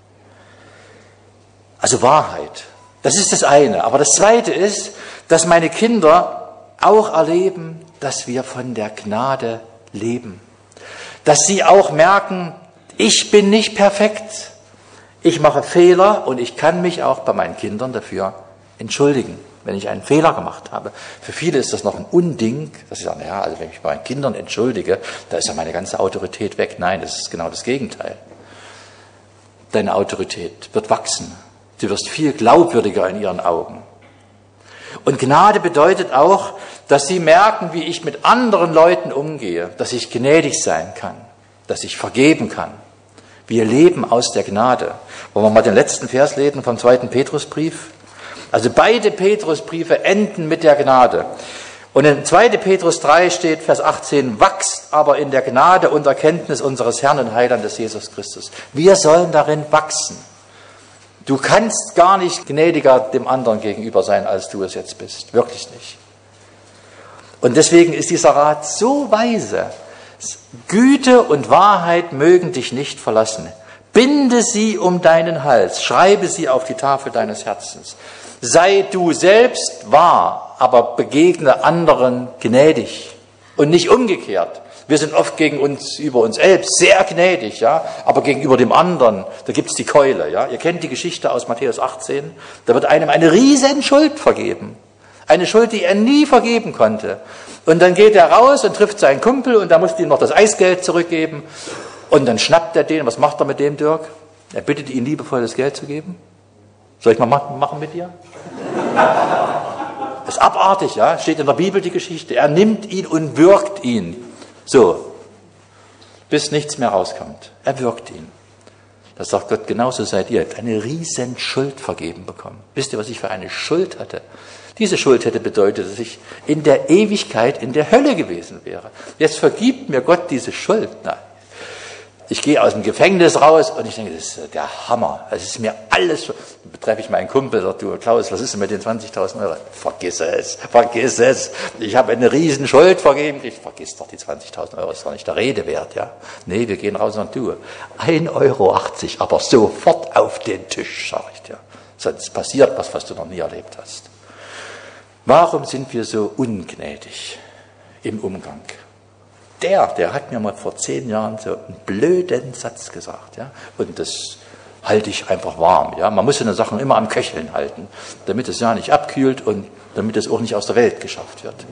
Also Wahrheit, das ist das eine. Aber das zweite ist, dass meine Kinder auch erleben, dass wir von der Gnade leben. Dass sie auch merken, ich bin nicht perfekt. Ich mache Fehler und ich kann mich auch bei meinen Kindern dafür entschuldigen, wenn ich einen Fehler gemacht habe. Für viele ist das noch ein Unding, dass sie sagen, ja, also wenn ich mich bei meinen Kindern entschuldige, da ist ja meine ganze Autorität weg. Nein, das ist genau das Gegenteil. Deine Autorität wird wachsen. Du wirst viel glaubwürdiger in ihren Augen. Und Gnade bedeutet auch, dass sie merken, wie ich mit anderen Leuten umgehe, dass ich gnädig sein kann, dass ich vergeben kann. Wir leben aus der Gnade. Wollen wir mal den letzten Vers lesen vom zweiten Petrusbrief? Also beide Petrusbriefe enden mit der Gnade. Und in zweiten Petrus drei steht, Vers achtzehn, wachst aber in der Gnade und Erkenntnis unseres Herrn und Heilandes Jesus Christus. Wir sollen darin wachsen. Du kannst gar nicht gnädiger dem anderen gegenüber sein, als du es jetzt bist. Wirklich nicht. Und deswegen ist dieser Rat so weise. Güte und Wahrheit mögen dich nicht verlassen. Binde sie um deinen Hals, schreibe sie auf die Tafel deines Herzens. Sei du selbst wahr, aber begegne anderen gnädig und nicht umgekehrt. Wir sind oft gegen uns, über uns selbst sehr gnädig, ja, aber gegenüber dem anderen, da gibt's die Keule, ja. Ihr kennt die Geschichte aus Matthäus achtzehn, da wird einem eine riesen Schuld vergeben. Eine Schuld, die er nie vergeben konnte. Und dann geht er raus und trifft seinen Kumpel und da muss ihm noch das Eisgeld zurückgeben. Und dann schnappt er den. Was macht er mit dem, Dirk? Er bittet ihn liebevoll, das Geld zu geben. Soll ich mal machen mit dir? Das ist abartig, ja. Steht in der Bibel die Geschichte. Er nimmt ihn und würgt ihn. So. Bis nichts mehr rauskommt. Er würgt ihn. Das sagt Gott, genauso seid ihr. Ihr habt eine riesen Schuld vergeben bekommen. Wisst ihr, was ich für eine Schuld hatte? Diese Schuld hätte bedeutet, dass ich in der Ewigkeit in der Hölle gewesen wäre. Jetzt vergibt mir Gott diese Schuld. Nein. Ich gehe aus dem Gefängnis raus und ich denke, das ist der Hammer. Es ist mir alles, dann treffe ich meinen Kumpel, sagt, du Klaus, was ist denn mit den zwanzigtausend Euro? Vergiss es, vergiss es. Ich habe eine riesen Schuld vergeben. Ich vergiss doch die zwanzigtausend Euro, ist doch nicht der Rede wert, ja. Nee, wir gehen raus und du, ein Euro achtzig, aber sofort auf den Tisch, sag ich dir. Sonst passiert was, was du noch nie erlebt hast. Warum sind wir so ungnädig im Umgang? Der, der hat mir mal vor zehn Jahren so einen blöden Satz gesagt, ja, und das halte ich einfach warm, ja. Man muss so eine Sachen immer am Köcheln halten, damit es ja nicht abkühlt und damit es auch nicht aus der Welt geschafft wird.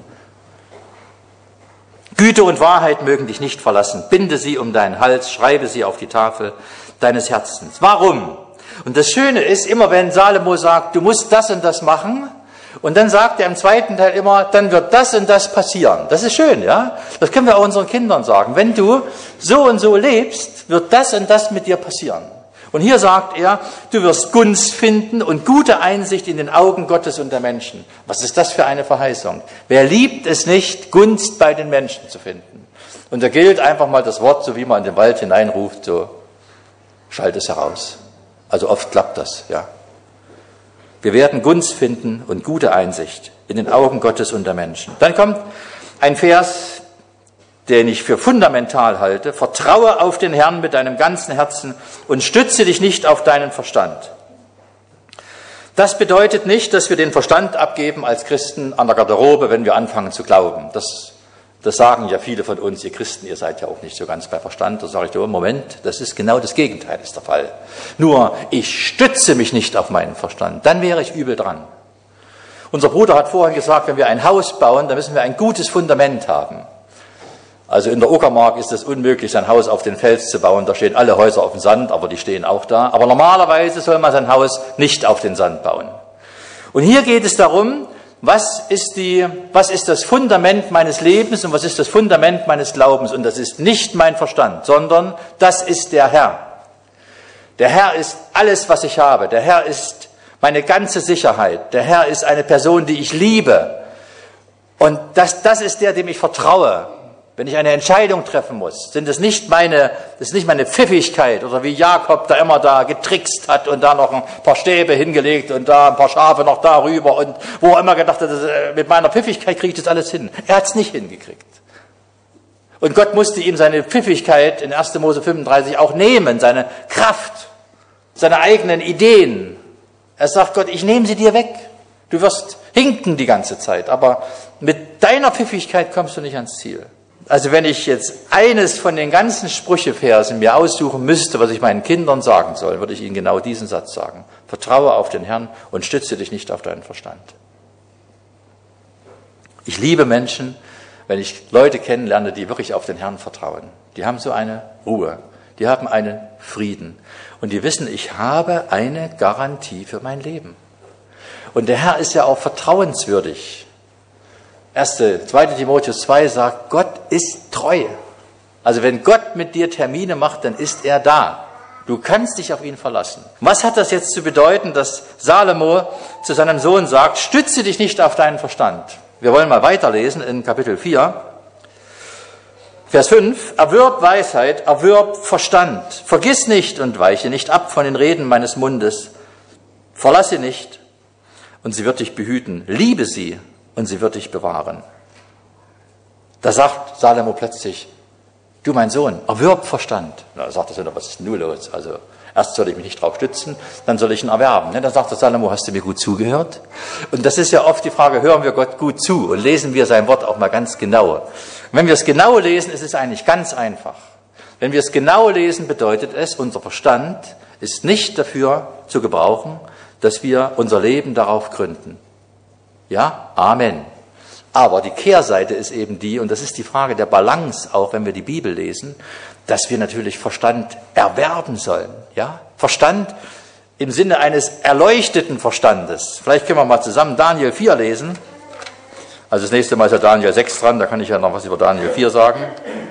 Güte und Wahrheit mögen dich nicht verlassen. Binde sie um deinen Hals, schreibe sie auf die Tafel deines Herzens. Warum? Und das Schöne ist, immer wenn Salomo sagt, du musst das und das machen, und dann sagt er im zweiten Teil immer, dann wird das und das passieren. Das ist schön, ja? Das können wir auch unseren Kindern sagen. Wenn du so und so lebst, wird das und das mit dir passieren. Und hier sagt er, du wirst Gunst finden und gute Einsicht in den Augen Gottes und der Menschen. Was ist das für eine Verheißung? Wer liebt es nicht, Gunst bei den Menschen zu finden? Und da gilt einfach mal das Wort, so wie man in den Wald hineinruft, so, schalt es heraus. Also oft klappt das, ja. Wir werden Gunst finden und gute Einsicht in den Augen Gottes und der Menschen. Dann kommt ein Vers, den ich für fundamental halte. Vertraue auf den Herrn mit deinem ganzen Herzen und stütze dich nicht auf deinen Verstand. Das bedeutet nicht, dass wir den Verstand abgeben als Christen an der Garderobe, wenn wir anfangen zu glauben. Das, das sagen ja viele von uns, ihr Christen, ihr seid ja auch nicht so ganz bei Verstand. Da sage ich, oh, Moment, das ist genau das Gegenteil, ist der Fall. Nur, ich stütze mich nicht auf meinen Verstand, dann wäre ich übel dran. Unser Bruder hat vorhin gesagt, wenn wir ein Haus bauen, dann müssen wir ein gutes Fundament haben. Also in der Uckermark ist es unmöglich, sein Haus auf den Fels zu bauen. Da stehen alle Häuser auf dem Sand, aber die stehen auch da. Aber normalerweise soll man sein Haus nicht auf den Sand bauen. Und hier geht es darum, Was ist, die, was ist das Fundament meines Lebens und was ist das Fundament meines Glaubens? Und das ist nicht mein Verstand, sondern das ist der Herr. Der Herr ist alles, was ich habe. Der Herr ist meine ganze Sicherheit. Der Herr ist eine Person, die ich liebe. Und das, das ist der, dem ich vertraue. Wenn ich eine Entscheidung treffen muss, sind es nicht meine, das ist nicht meine Pfiffigkeit oder wie Jakob da immer da getrickst hat und da noch ein paar Stäbe hingelegt und da ein paar Schafe noch darüber und wo er immer gedacht hat, mit meiner Pfiffigkeit kriege ich das alles hin. Er hat es nicht hingekriegt. Und Gott musste ihm seine Pfiffigkeit in erster Mose fünfunddreißig auch nehmen, seine Kraft, seine eigenen Ideen. Er sagt Gott, ich nehme sie dir weg. Du wirst hinken die ganze Zeit, aber mit deiner Pfiffigkeit kommst du nicht ans Ziel. Also wenn ich jetzt eines von den ganzen Sprücheversen mir aussuchen müsste, was ich meinen Kindern sagen soll, würde ich ihnen genau diesen Satz sagen. Vertraue auf den Herrn und stütze dich nicht auf deinen Verstand. Ich liebe Menschen, wenn ich Leute kennenlerne, die wirklich auf den Herrn vertrauen. Die haben so eine Ruhe, die haben einen Frieden und die wissen, ich habe eine Garantie für mein Leben. Und der Herr ist ja auch vertrauenswürdig. Erste, zweite Timotheus zwei sagt, Gott ist treu. Also wenn Gott mit dir Termine macht, dann ist er da. Du kannst dich auf ihn verlassen. Was hat das jetzt zu bedeuten, dass Salomo zu seinem Sohn sagt, stütze dich nicht auf deinen Verstand? Wir wollen mal weiterlesen in Kapitel vier, Vers fünf. Erwirb Weisheit, erwirb Verstand. Vergiss nicht und weiche nicht ab von den Reden meines Mundes. Verlass sie nicht und sie wird dich behüten. Liebe sie und sie wird dich bewahren. Da sagt Salomo plötzlich, du mein Sohn, erwirb Verstand. Da sagt er so, was ist denn nun los? Also erst soll ich mich nicht drauf stützen, dann soll ich ihn erwerben. Dann sagt der Salomo, hast du mir gut zugehört? Und das ist ja oft die Frage, hören wir Gott gut zu und lesen wir sein Wort auch mal ganz genau. Und wenn wir es genau lesen, ist es eigentlich ganz einfach. Wenn wir es genau lesen, bedeutet es, unser Verstand ist nicht dafür zu gebrauchen, dass wir unser Leben darauf gründen. Ja, Amen. Aber die Kehrseite ist eben die, und das ist die Frage der Balance auch, wenn wir die Bibel lesen, dass wir natürlich Verstand erwerben sollen. Ja, Verstand im Sinne eines erleuchteten Verstandes. Vielleicht können wir mal zusammen Daniel vier lesen. Also das nächste Mal ist ja Daniel sechs dran, da kann ich ja noch was über Daniel vier sagen.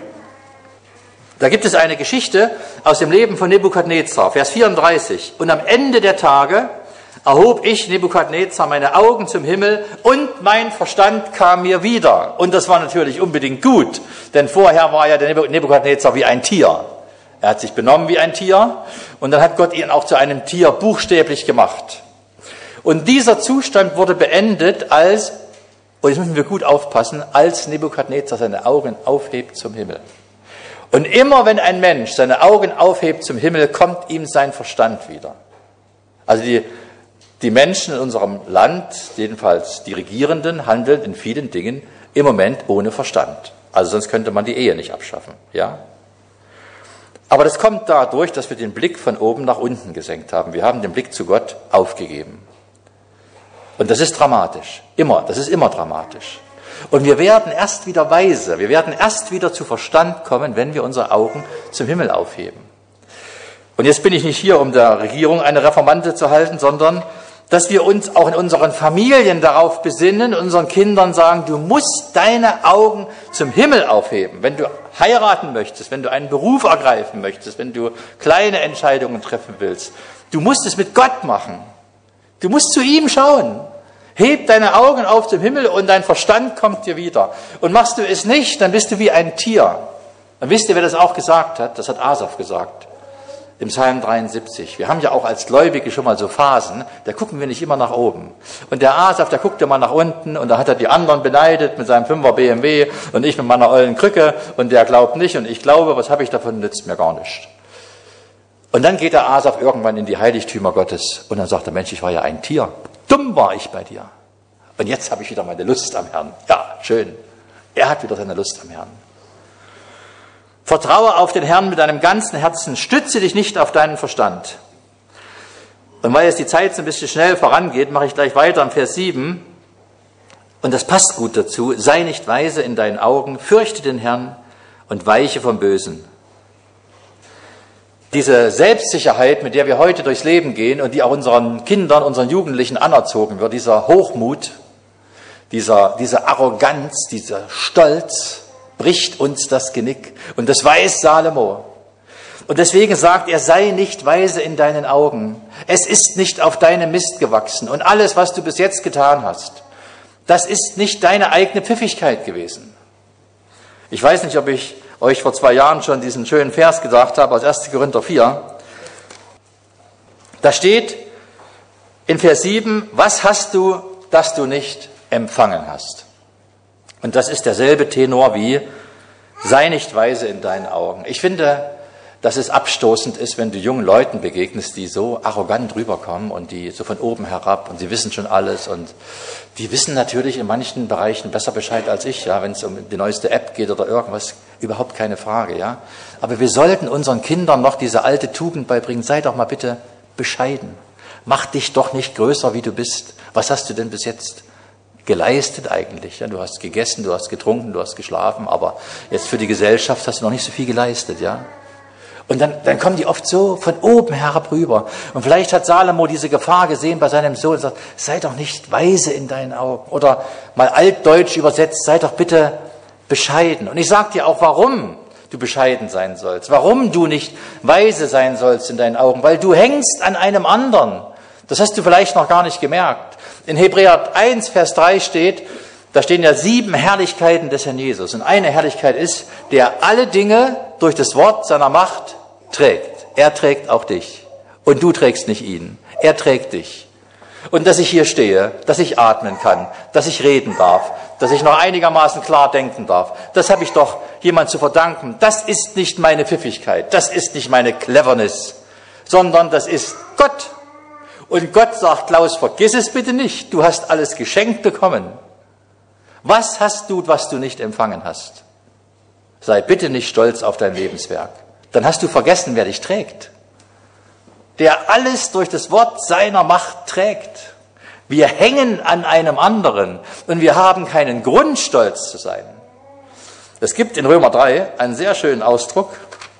Da gibt es eine Geschichte aus dem Leben von Nebukadnezar, Vers vierunddreißig. Und am Ende der Tage erhob ich, Nebukadnezar, meine Augen zum Himmel und mein Verstand kam mir wieder. Und das war natürlich unbedingt gut, denn vorher war ja der Nebukadnezar wie ein Tier. Er hat sich benommen wie ein Tier und dann hat Gott ihn auch zu einem Tier buchstäblich gemacht. Und dieser Zustand wurde beendet als, und jetzt müssen wir gut aufpassen, als Nebukadnezar seine Augen aufhebt zum Himmel. Und immer wenn ein Mensch seine Augen aufhebt zum Himmel, kommt ihm sein Verstand wieder. Also die Die Menschen in unserem Land, jedenfalls die Regierenden, handeln in vielen Dingen im Moment ohne Verstand. Also sonst könnte man die Ehe nicht abschaffen. Ja? Aber das kommt dadurch, dass wir den Blick von oben nach unten gesenkt haben. Wir haben den Blick zu Gott aufgegeben. Und das ist dramatisch. Immer. Das ist immer dramatisch. Und wir werden erst wieder weise. Wir werden erst wieder zu Verstand kommen, wenn wir unsere Augen zum Himmel aufheben. Und jetzt bin ich nicht hier, um der Regierung eine Reformante zu halten, sondern dass wir uns auch in unseren Familien darauf besinnen, unseren Kindern sagen, du musst deine Augen zum Himmel aufheben. Wenn du heiraten möchtest, wenn du einen Beruf ergreifen möchtest, wenn du kleine Entscheidungen treffen willst, du musst es mit Gott machen. Du musst zu ihm schauen. Heb deine Augen auf zum Himmel und dein Verstand kommt dir wieder. Und machst du es nicht, dann bist du wie ein Tier. Und wisst ihr, wer das auch gesagt hat? Das hat Asaf gesagt. Im Psalm dreiundsiebzig. Wir haben ja auch als Gläubige schon mal so Phasen, da gucken wir nicht immer nach oben. Und der Asaf, der guckte mal nach unten und da hat er die anderen beneidet mit seinem Fünfer B M W und ich mit meiner ollen Krücke und der glaubt nicht und ich glaube, was habe ich davon, nützt mir gar nichts. Und dann geht der Asaf irgendwann in die Heiligtümer Gottes und dann sagt der Mensch, ich war ja ein Tier. Dumm war ich bei dir. Und jetzt habe ich wieder meine Lust am Herrn. Ja, schön. Er hat wieder seine Lust am Herrn. Vertraue auf den Herrn mit deinem ganzen Herzen, stütze dich nicht auf deinen Verstand. Und weil jetzt die Zeit so ein bisschen schnell vorangeht, mache ich gleich weiter im Vers sieben. Und das passt gut dazu. Sei nicht weise in deinen Augen, fürchte den Herrn und weiche vom Bösen. Diese Selbstsicherheit, mit der wir heute durchs Leben gehen und die auch unseren Kindern, unseren Jugendlichen anerzogen wird, dieser Hochmut, dieser, diese Arroganz, dieser Stolz, bricht uns das Genick. Und das weiß Salomo. Und deswegen sagt er, sei nicht weise in deinen Augen. Es ist nicht auf deinem Mist gewachsen. Und alles, was du bis jetzt getan hast, das ist nicht deine eigene Pfiffigkeit gewesen. Ich weiß nicht, ob ich euch vor zwei Jahren schon diesen schönen Vers gesagt habe aus erster Korinther vier. Da steht in Vers sieben, was hast du, das du nicht empfangen hast? Und das ist derselbe Tenor wie, sei nicht weise in deinen Augen. Ich finde, dass es abstoßend ist, wenn du jungen Leuten begegnest, die so arrogant rüberkommen und die so von oben herab und sie wissen schon alles und die wissen natürlich in manchen Bereichen besser Bescheid als ich, ja, wenn es um die neueste App geht oder irgendwas, überhaupt keine Frage, ja. Aber wir sollten unseren Kindern noch diese alte Tugend beibringen, sei doch mal bitte bescheiden. Mach dich doch nicht größer, wie du bist. Was hast du denn bis jetzt geleistet eigentlich? Ja, du hast gegessen, du hast getrunken, du hast geschlafen, aber jetzt für die Gesellschaft hast du noch nicht so viel geleistet, ja. Und dann, dann kommen die oft so von oben herab rüber. Und vielleicht hat Salomo diese Gefahr gesehen bei seinem Sohn und sagt, sei doch nicht weise in deinen Augen. Oder mal altdeutsch übersetzt, sei doch bitte bescheiden. Und ich sage dir auch, warum du bescheiden sein sollst. Warum du nicht weise sein sollst in deinen Augen. Weil du hängst an einem anderen. Das hast du vielleicht noch gar nicht gemerkt. In Hebräer eins, Vers drei steht, da stehen ja sieben Herrlichkeiten des Herrn Jesus. Und eine Herrlichkeit ist, der alle Dinge durch das Wort seiner Macht trägt. Er trägt auch dich. Und du trägst nicht ihn. Er trägt dich. Und dass ich hier stehe, dass ich atmen kann, dass ich reden darf, dass ich noch einigermaßen klar denken darf, das habe ich doch jemand zu verdanken. Das ist nicht meine Pfiffigkeit, das ist nicht meine Cleverness, sondern das ist Gott. Und Gott sagt, Klaus, vergiss es bitte nicht, du hast alles geschenkt bekommen. Was hast du, was du nicht empfangen hast? Sei bitte nicht stolz auf dein Lebenswerk. Dann hast du vergessen, wer dich trägt. Der alles durch das Wort seiner Macht trägt. Wir hängen an einem anderen und wir haben keinen Grund, stolz zu sein. Es gibt in Römer drei einen sehr schönen Ausdruck.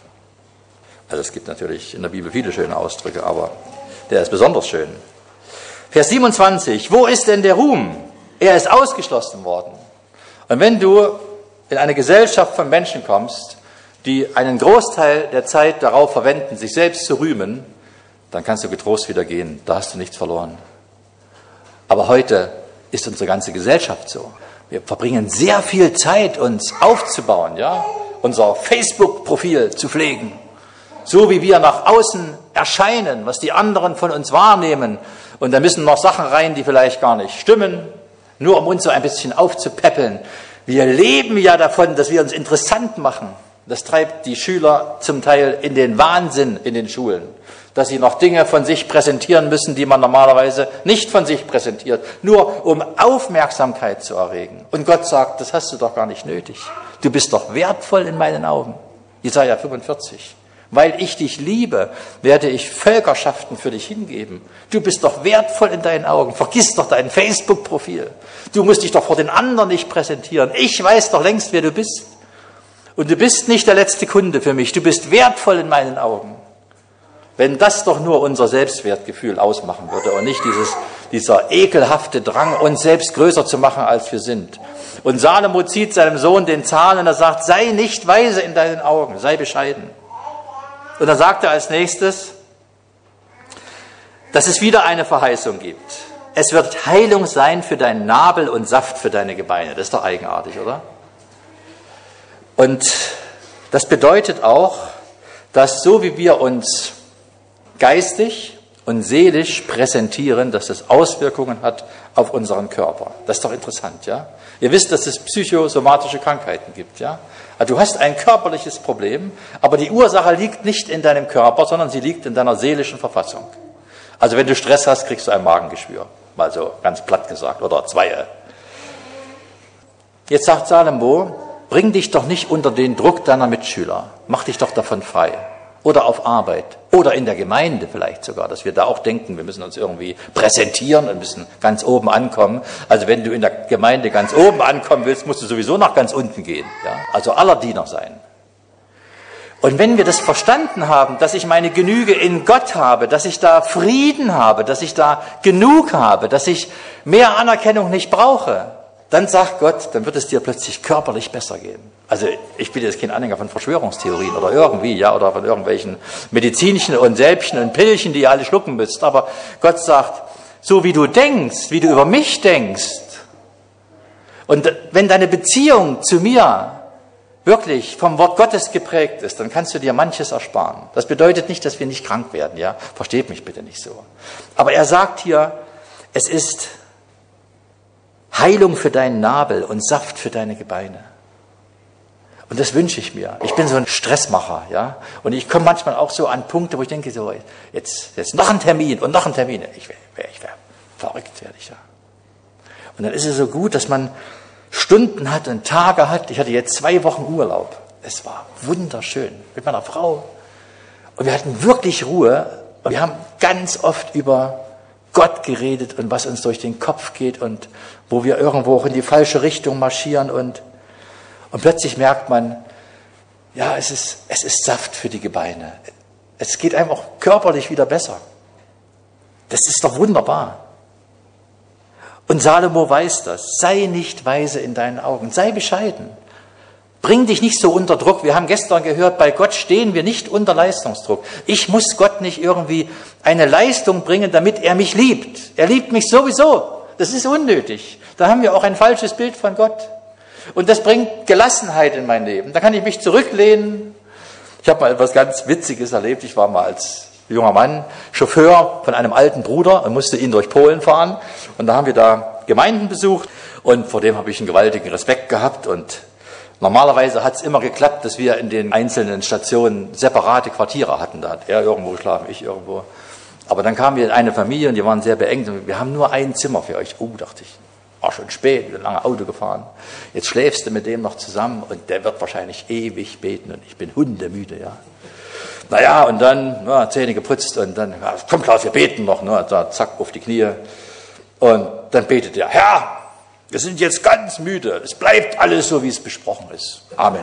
Also es gibt natürlich in der Bibel viele schöne Ausdrücke, aber der ist besonders schön. Vers siebenundzwanzig, wo ist denn der Ruhm? Er ist ausgeschlossen worden. Und wenn du in eine Gesellschaft von Menschen kommst, die einen Großteil der Zeit darauf verwenden, sich selbst zu rühmen, dann kannst du getrost wieder gehen. Da hast du nichts verloren. Aber heute ist unsere ganze Gesellschaft so. Wir verbringen sehr viel Zeit, uns aufzubauen, ja, unser Facebook-Profil zu pflegen. So wie wir nach außen erscheinen, was die anderen von uns wahrnehmen. Und da müssen noch Sachen rein, die vielleicht gar nicht stimmen, nur um uns so ein bisschen aufzupäppeln. Wir leben ja davon, dass wir uns interessant machen. Das treibt die Schüler zum Teil in den Wahnsinn in den Schulen, dass sie noch Dinge von sich präsentieren müssen, die man normalerweise nicht von sich präsentiert, nur um Aufmerksamkeit zu erregen. Und Gott sagt, das hast du doch gar nicht nötig. Du bist doch wertvoll in meinen Augen. Jesaja fünfundvierzig. Weil ich dich liebe, werde ich Völkerschaften für dich hingeben. Du bist doch wertvoll in deinen Augen. Vergiss doch dein Facebook-Profil. Du musst dich doch vor den anderen nicht präsentieren. Ich weiß doch längst, wer du bist. Und du bist nicht der letzte Kunde für mich. Du bist wertvoll in meinen Augen. Wenn das doch nur unser Selbstwertgefühl ausmachen würde und nicht dieses, dieser ekelhafte Drang, uns selbst größer zu machen, als wir sind. Und Salomo zieht seinem Sohn den Zahn und er sagt, sei nicht weise in deinen Augen, sei bescheiden. Und dann sagt er als nächstes, dass es wieder eine Verheißung gibt. Es wird Heilung sein für deinen Nabel und Saft für deine Gebeine. Das ist doch eigenartig, oder? Und das bedeutet auch, dass so wie wir uns geistig und seelisch präsentieren, dass das Auswirkungen hat auf unseren Körper. Das ist doch interessant, ja? Ihr wisst, dass es psychosomatische Krankheiten gibt, ja? Also du hast ein körperliches Problem, aber die Ursache liegt nicht in deinem Körper, sondern sie liegt in deiner seelischen Verfassung. Also wenn du Stress hast, kriegst du ein Magengeschwür, mal so ganz platt gesagt, oder zwei. Jetzt sagt Salomo, bring dich doch nicht unter den Druck deiner Mitschüler, mach dich doch davon frei. Oder auf Arbeit, oder in der Gemeinde vielleicht sogar, dass wir da auch denken, wir müssen uns irgendwie präsentieren und müssen ganz oben ankommen. Also wenn du in der Gemeinde ganz oben ankommen willst, musst du sowieso nach ganz unten gehen. Ja? Also aller Diener sein. Und wenn wir das verstanden haben, dass ich meine Genüge in Gott habe, dass ich da Frieden habe, dass ich da genug habe, dass ich mehr Anerkennung nicht brauche, dann sagt Gott, dann wird es dir plötzlich körperlich besser gehen. Also ich bin jetzt kein Anhänger von Verschwörungstheorien oder irgendwie, ja, oder von irgendwelchen medizinischen und Sälbchen und Pillchen, die ihr alle schlucken müsst. Aber Gott sagt, so wie du denkst, wie du über mich denkst, und wenn deine Beziehung zu mir wirklich vom Wort Gottes geprägt ist, dann kannst du dir manches ersparen. Das bedeutet nicht, dass wir nicht krank werden, ja? Versteht mich bitte nicht so. Aber er sagt hier, es ist Heilung für deinen Nabel und Saft für deine Gebeine. Und das wünsche ich mir. Ich bin so ein Stressmacher, ja? Und ich komme manchmal auch so an Punkte, wo ich denke, so, jetzt, jetzt noch ein Termin und noch ein Termin. Ich wäre ich wär verrückt, werde ich ja. Und dann ist es so gut, dass man Stunden hat und Tage hat. Ich hatte jetzt zwei Wochen Urlaub. Es war wunderschön mit meiner Frau. Und wir hatten wirklich Ruhe. Und wir haben ganz oft über Gott geredet und was uns durch den Kopf geht und wo wir irgendwo auch in die falsche Richtung marschieren. Und, und plötzlich merkt man, ja, es ist, es ist Saft für die Gebeine. Es geht einem auch körperlich wieder besser. Das ist doch wunderbar. Und Salomo weiß das. Sei nicht weise in deinen Augen. Sei bescheiden. Bring dich nicht so unter Druck. Wir haben gestern gehört, bei Gott stehen wir nicht unter Leistungsdruck. Ich muss Gott nicht irgendwie eine Leistung bringen, damit er mich liebt. Er liebt mich sowieso. Das ist unnötig. Da haben wir auch ein falsches Bild von Gott. Und das bringt Gelassenheit in mein Leben. Da kann ich mich zurücklehnen. Ich habe mal etwas ganz Witziges erlebt. Ich war mal als junger Mann, Chauffeur von einem alten Bruder und musste ihn durch Polen fahren. Und da haben wir da Gemeinden besucht und vor dem habe ich einen gewaltigen Respekt gehabt. Und normalerweise hat es immer geklappt, dass wir in den einzelnen Stationen separate Quartiere hatten. Da hat er irgendwo geschlafen, ich irgendwo. Aber dann kam wir eine Familie und die waren sehr beengt und wir haben nur ein Zimmer für euch. Oh, dachte ich, war schon spät, wir lange Auto gefahren. Jetzt schläfst du mit dem noch zusammen und der wird wahrscheinlich ewig beten und ich bin hundemüde, ja. Naja, und dann na, Zähne geputzt und dann, ja, komm Klaus, wir beten noch, ne, da, zack, auf die Knie. Und dann betet er, Herr, wir sind jetzt ganz müde, es bleibt alles so, wie es besprochen ist. Amen.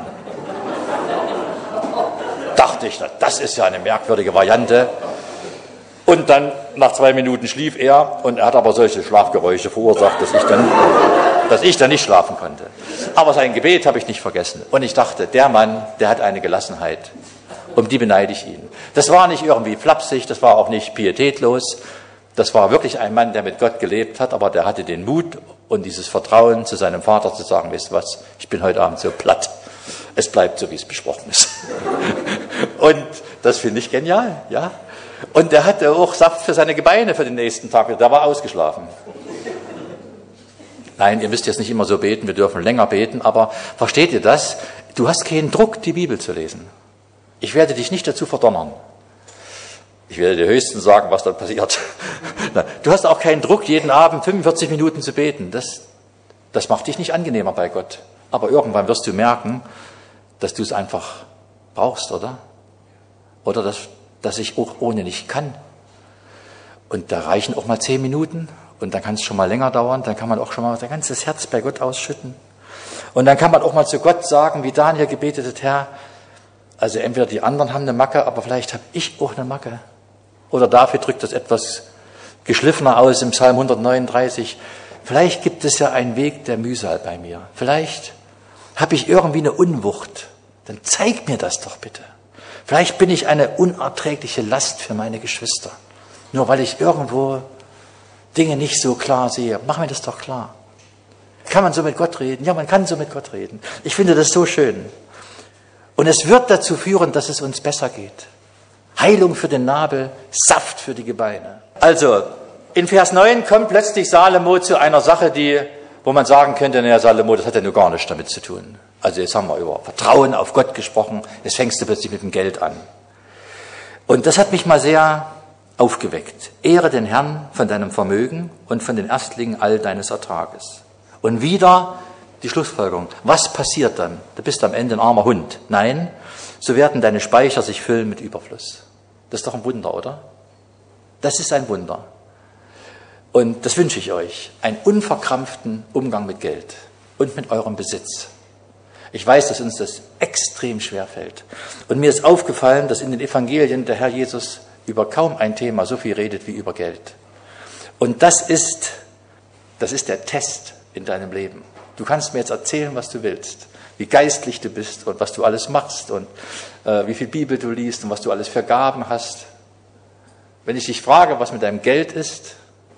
Dachte ich, das ist ja eine merkwürdige Variante. Und dann, nach zwei Minuten schlief er und er hat aber solche Schlafgeräusche verursacht, dass ich dann, dass ich dann nicht schlafen konnte. Aber sein Gebet habe ich nicht vergessen. Und ich dachte, der Mann, der hat eine Gelassenheit. Um die beneide ich ihn. Das war nicht irgendwie flapsig, das war auch nicht pietätlos. Das war wirklich ein Mann, der mit Gott gelebt hat, aber der hatte den Mut und dieses Vertrauen zu seinem Vater zu sagen, weißt du was, ich bin heute Abend so platt. Es bleibt so, wie es besprochen ist. Und das finde ich genial, ja. Und er hatte auch Saft für seine Gebeine für den nächsten Tag. Der war ausgeschlafen. Nein, ihr müsst jetzt nicht immer so beten, wir dürfen länger beten, aber versteht ihr das? Du hast keinen Druck, die Bibel zu lesen. Ich werde dich nicht dazu verdonnern. Ich werde dir höchstens sagen, was dann passiert. Du hast auch keinen Druck, jeden Abend fünfundvierzig Minuten zu beten. Das, das macht dich nicht angenehmer bei Gott. Aber irgendwann wirst du merken, dass du es einfach brauchst, oder? Oder dass, dass ich auch ohne nicht kann. Und da reichen auch mal zehn Minuten. Und dann kann es schon mal länger dauern. Dann kann man auch schon mal sein ganzes Herz bei Gott ausschütten. Und dann kann man auch mal zu Gott sagen, wie Daniel gebetet hat, Herr, also entweder die anderen haben eine Macke, aber vielleicht habe ich auch eine Macke. Oder David drückt das etwas geschliffener aus im Psalm hundertneununddreißig. Vielleicht gibt es ja einen Weg der Mühsal bei mir. Vielleicht habe ich irgendwie eine Unwucht. Dann zeig mir das doch bitte. Vielleicht bin ich eine unerträgliche Last für meine Geschwister. Nur weil ich irgendwo Dinge nicht so klar sehe. Mach mir das doch klar. Kann man so mit Gott reden? Ja, man kann so mit Gott reden. Ich finde das so schön. Und es wird dazu führen, dass es uns besser geht. Heilung für den Nabel, Saft für die Gebeine. Also, in Vers neun kommt plötzlich Salomo zu einer Sache, die, wo man sagen könnte, naja, Salomo, das hat ja nur gar nichts damit zu tun. Also jetzt haben wir über Vertrauen auf Gott gesprochen, jetzt fängst du plötzlich mit dem Geld an. Und das hat mich mal sehr aufgeweckt. Ehre den Herrn von deinem Vermögen und von den Erstlingen all deines Ertrages. Und wieder die Schlussfolgerung. Was passiert dann? Du bist am Ende ein armer Hund. Nein, so werden deine Speicher sich füllen mit Überfluss. Das ist doch ein Wunder, oder? Das ist ein Wunder. Und das wünsche ich euch. Einen unverkrampften Umgang mit Geld und mit eurem Besitz. Ich weiß, dass uns das extrem schwer fällt. Und mir ist aufgefallen, dass in den Evangelien der Herr Jesus über kaum ein Thema so viel redet wie über Geld. Und das ist, das ist der Test in deinem Leben. Du kannst mir jetzt erzählen, was du willst, wie geistlich du bist und was du alles machst und äh, wie viel Bibel du liest und was du alles für Gaben hast. Wenn ich dich frage, was mit deinem Geld ist,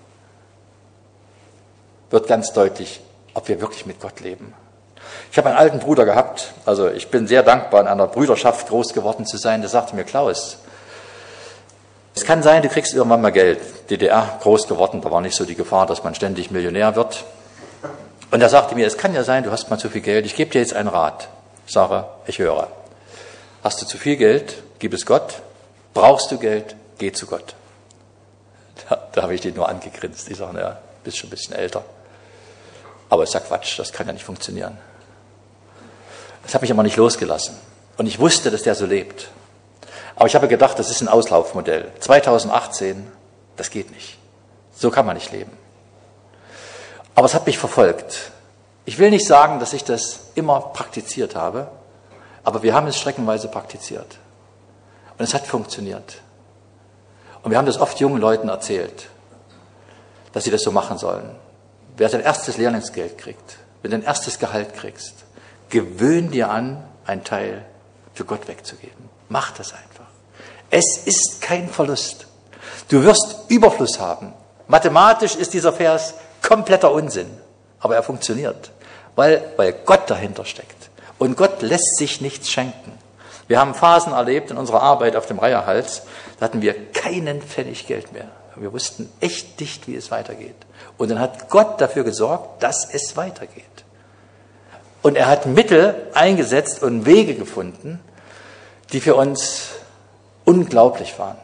wird ganz deutlich, ob wir wirklich mit Gott leben. Ich habe einen alten Bruder gehabt, also ich bin sehr dankbar, in einer Brüderschaft groß geworden zu sein, der sagte mir, Klaus, es kann sein, du kriegst irgendwann mal Geld. D D R groß geworden, da war nicht so die Gefahr, dass man ständig Millionär wird. Und er sagte mir, es kann ja sein, du hast mal zu viel Geld, ich gebe dir jetzt einen Rat. Ich sage, ich höre. Hast du zu viel Geld, gib es Gott. Brauchst du Geld, geh zu Gott. Da, da habe ich den nur angegrinst. Ich sage, ja, bist schon ein bisschen älter. Aber ist ja Quatsch, das kann ja nicht funktionieren. Das habe ich aber nicht losgelassen. Und ich wusste, dass der so lebt. Aber ich habe gedacht, das ist ein Auslaufmodell. zweitausendachtzehn, das geht nicht. So kann man nicht leben. Aber es hat mich verfolgt. Ich will nicht sagen, dass ich das immer praktiziert habe, aber wir haben es streckenweise praktiziert. Und es hat funktioniert. Und wir haben das oft jungen Leuten erzählt, dass sie das so machen sollen. Wer sein erstes Lehrlingsgeld kriegt, wenn du dein erstes Gehalt kriegst, gewöhn dir an, einen Teil für Gott wegzugeben. Mach das einfach. Es ist kein Verlust. Du wirst Überfluss haben. Mathematisch ist dieser Vers kompletter Unsinn, aber er funktioniert, weil, weil Gott dahinter steckt. Und Gott lässt sich nichts schenken. Wir haben Phasen erlebt in unserer Arbeit auf dem Reiherhals, da hatten wir keinen Pfennig Geld mehr. Wir wussten echt nicht, wie es weitergeht. Und dann hat Gott dafür gesorgt, dass es weitergeht. Und er hat Mittel eingesetzt und Wege gefunden, die für uns unglaublich waren.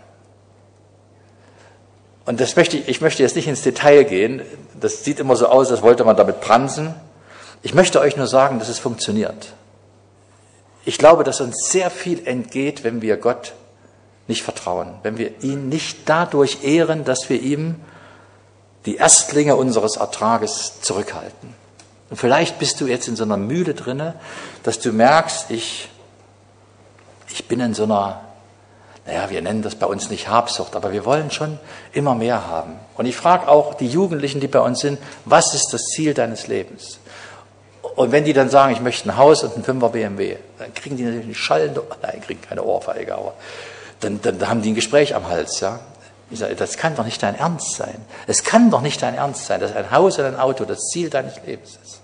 Und das möchte ich, ich möchte jetzt nicht ins Detail gehen. Das sieht immer so aus, als wollte man damit pranzen. Ich möchte euch nur sagen, dass es funktioniert. Ich glaube, dass uns sehr viel entgeht, wenn wir Gott nicht vertrauen, wenn wir ihn nicht dadurch ehren, dass wir ihm die Erstlinge unseres Ertrages zurückhalten. Und vielleicht bist du jetzt in so einer Mühle drinne, dass du merkst, ich, ich bin in so einer, naja, wir nennen das bei uns nicht Habsucht, aber wir wollen schon immer mehr haben. Und ich frage auch die Jugendlichen, die bei uns sind, was ist das Ziel deines Lebens? Und wenn die dann sagen, ich möchte ein Haus und einen Fünfer B M W, dann kriegen die natürlich eine schallende, nein, kriegen keine Ohrfeige, aber dann, dann, dann haben die ein Gespräch am Hals, ja. Ich sage, das kann doch nicht dein Ernst sein. Es kann doch nicht dein Ernst sein, dass ein Haus und ein Auto das Ziel deines Lebens ist.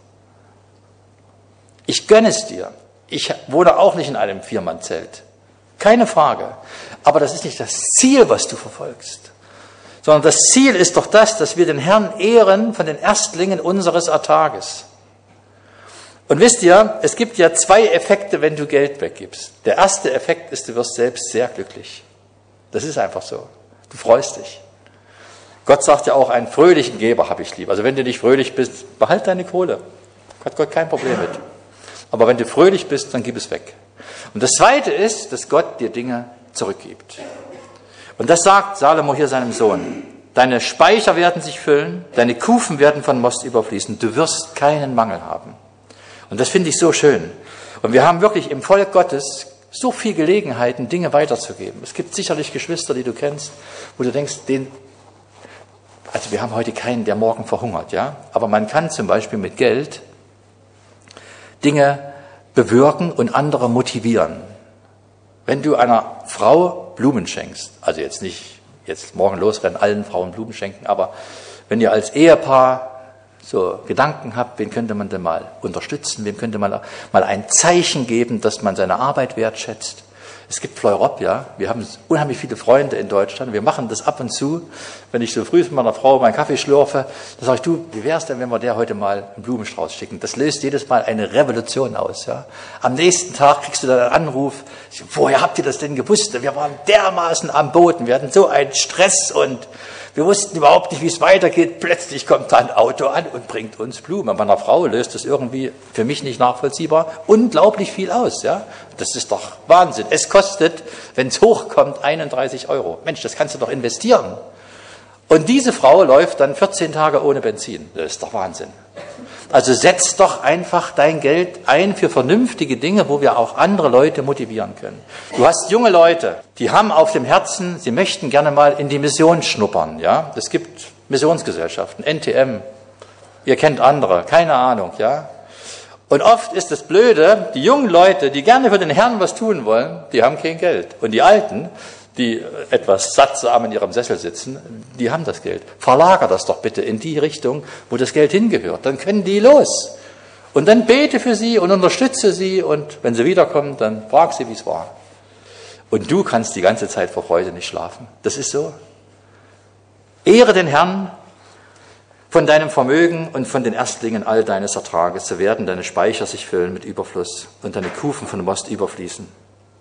Ich gönne es dir. Ich wohne auch nicht in einem Viermannzelt. Keine Frage. Aber das ist nicht das Ziel, was du verfolgst. Sondern das Ziel ist doch das, dass wir den Herrn ehren von den Erstlingen unseres Ertrages. Und wisst ihr, es gibt ja zwei Effekte, wenn du Geld weggibst. Der erste Effekt ist, du wirst selbst sehr glücklich. Das ist einfach so. Du freust dich. Gott sagt ja auch, einen fröhlichen Geber habe ich lieb. Also wenn du nicht fröhlich bist, behalt deine Kohle. Hat Gott kein Problem mit. Aber wenn du fröhlich bist, dann gib es weg. Und das Zweite ist, dass Gott dir Dinge zurückgibt. Und das sagt Salomo hier seinem Sohn. Deine Speicher werden sich füllen, deine Kufen werden von Most überfließen. Du wirst keinen Mangel haben. Und das finde ich so schön. Und wir haben wirklich im Volk Gottes so viel Gelegenheiten, Dinge weiterzugeben. Es gibt sicherlich Geschwister, die du kennst, wo du denkst, den, also wir haben heute keinen, der morgen verhungert, ja. Aber man kann zum Beispiel mit Geld Dinge bewirken und andere motivieren. Wenn du einer Frau Blumen schenkst, also jetzt nicht jetzt morgen losrennen, allen Frauen Blumen schenken, aber wenn ihr als Ehepaar so Gedanken habt, wen könnte man denn mal unterstützen, wem könnte man mal ein Zeichen geben, dass man seine Arbeit wertschätzt. Es gibt Fleurop, ja, wir haben unheimlich viele Freunde in Deutschland, wir machen das ab und zu, wenn ich so früh mit meiner Frau meinen Kaffee schlürfe, dann sage ich, du, wie wär's denn, wenn wir der heute mal einen Blumenstrauß schicken? Das löst jedes Mal eine Revolution aus, ja. Am nächsten Tag kriegst du dann einen Anruf, woher habt ihr das denn gewusst? Wir waren dermaßen am Boden, wir hatten so einen Stress und wir wussten überhaupt nicht, wie es weitergeht. Plötzlich kommt da ein Auto an und bringt uns Blumen. Bei einer Frau löst das irgendwie, für mich nicht nachvollziehbar, unglaublich viel aus. Ja? Das ist doch Wahnsinn. Es kostet, wenn es hochkommt, einunddreißig Euro. Mensch, das kannst du doch investieren. Und diese Frau läuft dann vierzehn Tage ohne Benzin. Das ist doch Wahnsinn. Also setz doch einfach dein Geld ein für vernünftige Dinge, wo wir auch andere Leute motivieren können. Du hast junge Leute, die haben auf dem Herzen, sie möchten gerne mal in die Mission schnuppern. Ja, es gibt Missionsgesellschaften, N T M. Ihr kennt andere, keine Ahnung. Ja, Und oft ist das Blöde, die jungen Leute, die gerne für den Herrn was tun wollen, die haben kein Geld. Und die Alten, die etwas sattsam in ihrem Sessel sitzen, die haben das Geld. Verlager das doch bitte in die Richtung, wo das Geld hingehört. Dann können die los. Und dann bete für sie und unterstütze sie. Und wenn sie wiederkommen, dann frag sie, wie es war. Und du kannst die ganze Zeit vor Freude nicht schlafen. Das ist so. Ehre den Herrn von deinem Vermögen und von den Erstlingen all deines Ertrages. So werden deine Speicher sich füllen mit Überfluss und deine Kufen von Most überfließen.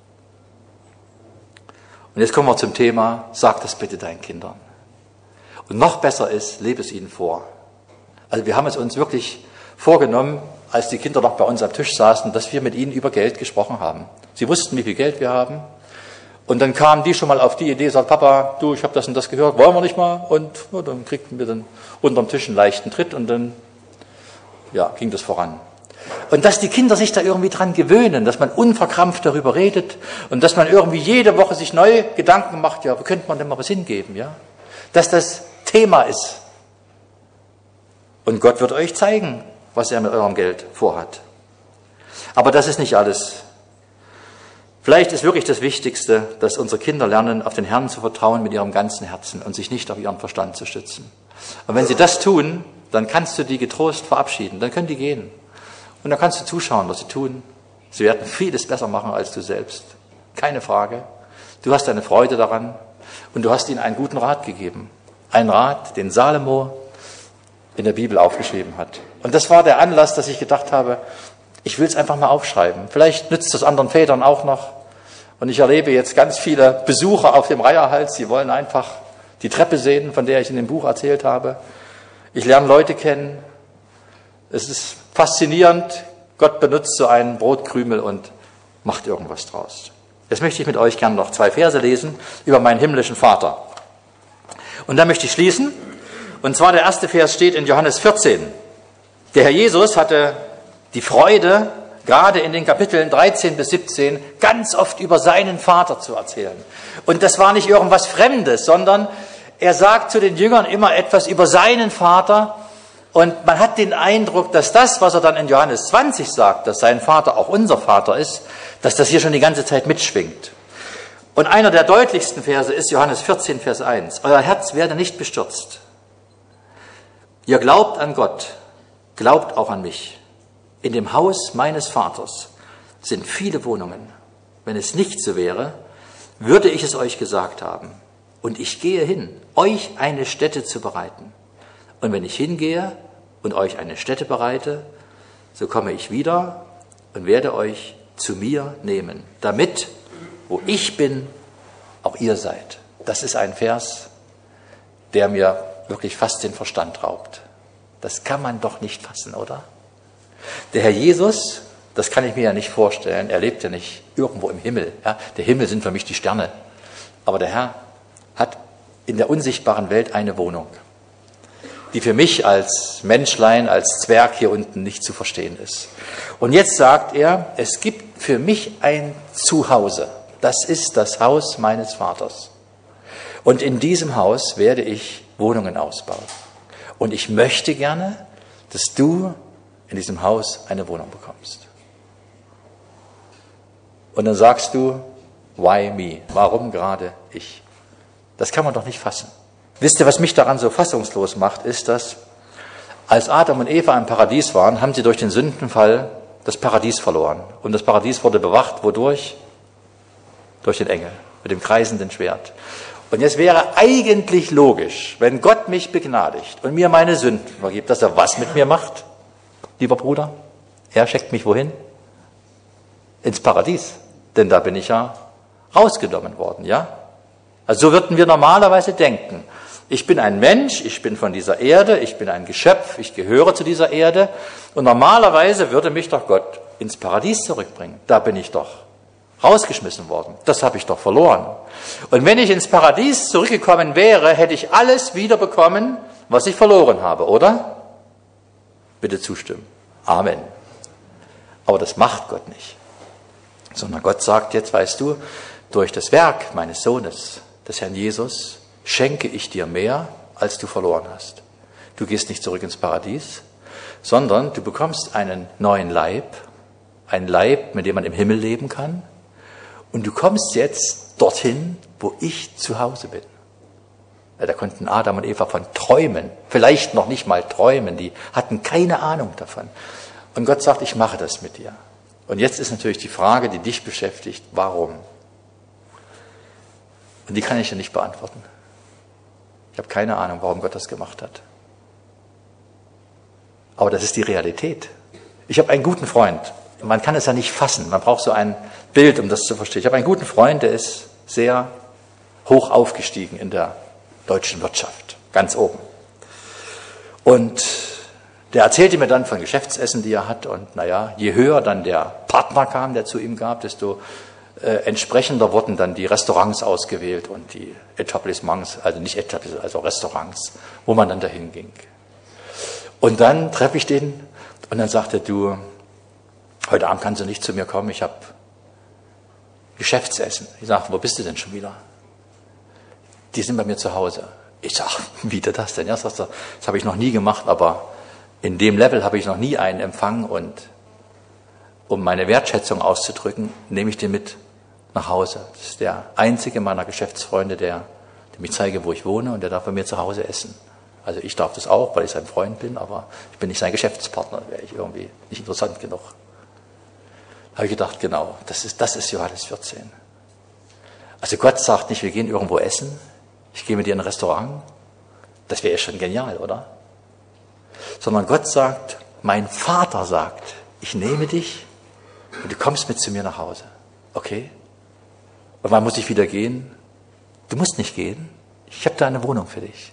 Und jetzt kommen wir zum Thema, sag das bitte deinen Kindern. Und noch besser ist, lebe es ihnen vor. Also wir haben es uns wirklich vorgenommen, als die Kinder noch bei uns am Tisch saßen, dass wir mit ihnen über Geld gesprochen haben. Sie wussten, wie viel Geld wir haben. Und dann kamen die schon mal auf die Idee, sagt, Papa, du, ich habe das und das gehört, wollen wir nicht mal? Und ja, dann kriegten wir dann unterm Tisch einen leichten Tritt und dann ja, ging das voran. Und dass die Kinder sich da irgendwie dran gewöhnen, dass man unverkrampft darüber redet und dass man irgendwie jede Woche sich neue Gedanken macht, ja, wo könnte man denn mal was hingeben, ja? Dass das Thema ist. Und Gott wird euch zeigen, was er mit eurem Geld vorhat. Aber das ist nicht alles. Vielleicht ist wirklich das Wichtigste, dass unsere Kinder lernen, auf den Herrn zu vertrauen mit ihrem ganzen Herzen und sich nicht auf ihren Verstand zu stützen. Und wenn sie das tun, dann kannst du die getrost verabschieden, dann können die gehen. Und dann kannst du zuschauen, was sie tun. Sie werden vieles besser machen als du selbst. Keine Frage. Du hast eine Freude daran und du hast ihnen einen guten Rat gegeben. Einen Rat, den Salomo in der Bibel aufgeschrieben hat. Und das war der Anlass, dass ich gedacht habe, ich will es einfach mal aufschreiben. Vielleicht nützt es anderen Vätern auch noch. Und ich erlebe jetzt ganz viele Besucher auf dem Reiherhals, sie wollen einfach die Treppe sehen, von der ich in dem Buch erzählt habe. Ich lerne Leute kennen. Es ist faszinierend. Gott benutzt so einen Brotkrümel und macht irgendwas draus. Jetzt möchte ich mit euch gerne noch zwei Verse lesen über meinen himmlischen Vater. Und da möchte ich schließen. Und zwar der erste Vers steht in Johannes vierzehn. Der Herr Jesus hatte die Freude, gerade in den Kapiteln dreizehn bis siebzehn, ganz oft über seinen Vater zu erzählen. Und das war nicht irgendwas Fremdes, sondern er sagt zu den Jüngern immer etwas über seinen Vater. Und man hat den Eindruck, dass das, was er dann in Johannes zwanzig sagt, dass sein Vater auch unser Vater ist, dass das hier schon die ganze Zeit mitschwingt. Und einer der deutlichsten Verse ist Johannes vierzehn, Vers eins. Euer Herz werde nicht bestürzt. Ihr glaubt an Gott, glaubt auch an mich. In dem Haus meines Vaters sind viele Wohnungen. Wenn es nicht so wäre, würde ich es euch gesagt haben. Und ich gehe hin, euch eine Stätte zu bereiten. Und wenn ich hingehe und euch eine Stätte bereite, so komme ich wieder und werde euch zu mir nehmen, damit, wo ich bin, auch ihr seid. Das ist ein Vers, der mir wirklich fast den Verstand raubt. Das kann man doch nicht fassen, oder? Der Herr Jesus, das kann ich mir ja nicht vorstellen, er lebt ja nicht irgendwo im Himmel. Ja? Der Himmel sind für mich die Sterne. Aber der Herr hat in der unsichtbaren Welt eine Wohnung, die für mich als Menschlein, als Zwerg hier unten nicht zu verstehen ist. Und jetzt sagt er, es gibt für mich ein Zuhause. Das ist das Haus meines Vaters. Und in diesem Haus werde ich Wohnungen ausbauen. Und ich möchte gerne, dass du in diesem Haus eine Wohnung bekommst. Und dann sagst du, why me? Warum gerade ich? Das kann man doch nicht fassen. Wisst ihr, was mich daran so fassungslos macht, ist, dass als Adam und Eva im Paradies waren, haben sie durch den Sündenfall das Paradies verloren. Und das Paradies wurde bewacht, wodurch? Durch den Engel, mit dem kreisenden Schwert. Und jetzt wäre eigentlich logisch, wenn Gott mich begnadigt und mir meine Sünden vergibt, dass er was mit mir macht? Lieber Bruder, er schickt mich wohin? Ins Paradies. Denn da bin ich ja rausgenommen worden, ja? Also so würden wir normalerweise denken. Ich bin ein Mensch, ich bin von dieser Erde, ich bin ein Geschöpf, ich gehöre zu dieser Erde. Und normalerweise würde mich doch Gott ins Paradies zurückbringen. Da bin ich doch rausgeschmissen worden. Das habe ich doch verloren. Und wenn ich ins Paradies zurückgekommen wäre, hätte ich alles wieder bekommen, was ich verloren habe, oder? Bitte zustimmen. Amen. Aber das macht Gott nicht. Sondern Gott sagt, jetzt weißt du, durch das Werk meines Sohnes, des Herrn Jesus, schenke ich dir mehr, als du verloren hast. Du gehst nicht zurück ins Paradies, sondern du bekommst einen neuen Leib, einen Leib, mit dem man im Himmel leben kann. Und du kommst jetzt dorthin, wo ich zu Hause bin. Ja, da konnten Adam und Eva von träumen, vielleicht noch nicht mal träumen, die hatten keine Ahnung davon. Und Gott sagt, ich mache das mit dir. Und jetzt ist natürlich die Frage, die dich beschäftigt, warum? Und die kann ich dir nicht beantworten. Ich habe keine Ahnung, warum Gott das gemacht hat. Aber das ist die Realität. Ich habe einen guten Freund. Man kann es ja nicht fassen. Man braucht so ein Bild, um das zu verstehen. Ich habe einen guten Freund, der ist sehr hoch aufgestiegen in der deutschen Wirtschaft. Ganz oben. Und der erzählte mir dann von Geschäftsessen, die er hat. Und naja, je höher dann der Partner kam, der zu ihm gab, desto äh, entsprechender wurden dann die Restaurants ausgewählt und die Etablissements, also nicht Etablissements, also Restaurants, wo man dann dahin ging. Und dann treffe ich den und dann sagt er, du, heute Abend kannst du nicht zu mir kommen, ich habe Geschäftsessen. Ich sage, wo bist du denn schon wieder? Die sind bei mir zu Hause. Ich sage, wie geht das denn? Ja, sagt er, das habe ich noch nie gemacht, aber in dem Level habe ich noch nie einen empfangen und um meine Wertschätzung auszudrücken, nehme ich den mit nach Hause. Das ist der einzige meiner Geschäftsfreunde, der, der mich zeige, wo ich wohne und der darf bei mir zu Hause essen. Also ich darf das auch, weil ich sein Freund bin, aber ich bin nicht sein Geschäftspartner, wäre ich irgendwie nicht interessant genug. Da habe ich gedacht, genau, das ist, das ist Johannes vierzehn. Also Gott sagt nicht, wir gehen irgendwo essen, ich gehe mit dir in ein Restaurant, das wäre ja schon genial, oder? Sondern Gott sagt, mein Vater sagt, ich nehme dich und du kommst mit zu mir nach Hause. Okay? Und wann muss ich wieder gehen? Du musst nicht gehen, ich habe da eine Wohnung für dich.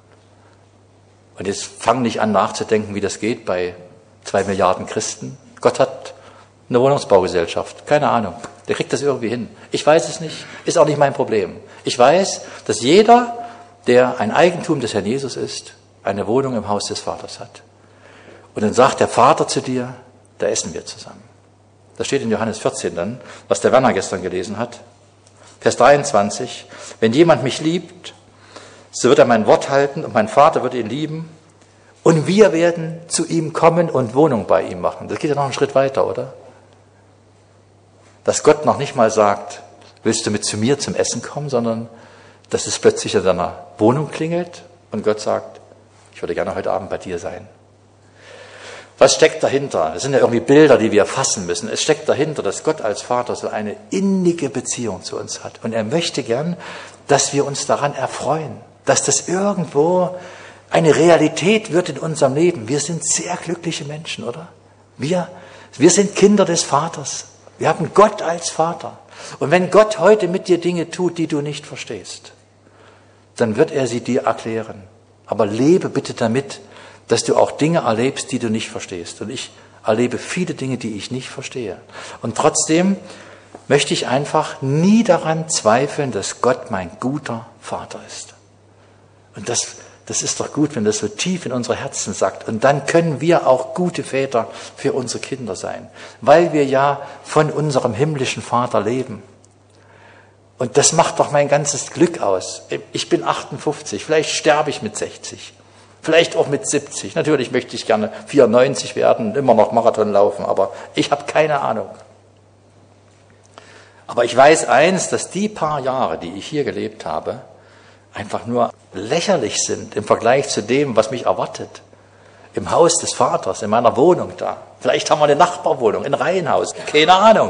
Und jetzt fang nicht an nachzudenken, wie das geht bei zwei Milliarden Christen. Gott hat eine Wohnungsbaugesellschaft, keine Ahnung. Der kriegt das irgendwie hin. Ich weiß es nicht, ist auch nicht mein Problem. Ich weiß, dass jeder, der ein Eigentum des Herrn Jesus ist, eine Wohnung im Haus des Vaters hat. Und dann sagt der Vater zu dir, da essen wir zusammen. Das steht in Johannes vierzehn dann, was der Werner gestern gelesen hat. Vers dreiundzwanzig, wenn jemand mich liebt, so wird er mein Wort halten und mein Vater wird ihn lieben und wir werden zu ihm kommen und Wohnung bei ihm machen. Das geht ja noch einen Schritt weiter, oder? Dass Gott noch nicht mal sagt, willst du mit zu mir zum Essen kommen, sondern dass es plötzlich in deiner Wohnung klingelt und Gott sagt, ich würde gerne heute Abend bei dir sein. Was steckt dahinter? Das sind ja irgendwie Bilder, die wir fassen müssen. Es steckt dahinter, dass Gott als Vater so eine innige Beziehung zu uns hat. Und er möchte gern, dass wir uns daran erfreuen, dass das irgendwo eine Realität wird in unserem Leben. Wir sind sehr glückliche Menschen, oder? Wir, wir sind Kinder des Vaters. Wir haben Gott als Vater. Und wenn Gott heute mit dir Dinge tut, die du nicht verstehst, dann wird er sie dir erklären. Aber lebe bitte damit, dass du auch Dinge erlebst, die du nicht verstehst. Und ich erlebe viele Dinge, die ich nicht verstehe. Und trotzdem möchte ich einfach nie daran zweifeln, dass Gott mein guter Vater ist. Und das, das ist doch gut, wenn das so tief in unsere Herzen sagt. Und dann können wir auch gute Väter für unsere Kinder sein, weil wir ja von unserem himmlischen Vater leben. Und das macht doch mein ganzes Glück aus. Ich bin achtundfünfzig, vielleicht sterbe ich mit sechzig, vielleicht auch mit siebzig. Natürlich möchte ich gerne vierundneunzig werden und immer noch Marathon laufen, aber ich habe keine Ahnung. Aber ich weiß eins, dass die paar Jahre, die ich hier gelebt habe, einfach nur lächerlich sind im Vergleich zu dem, was mich erwartet. Im Haus des Vaters, in meiner Wohnung da. Vielleicht haben wir eine Nachbarwohnung, ein Reihenhaus, keine Ahnung.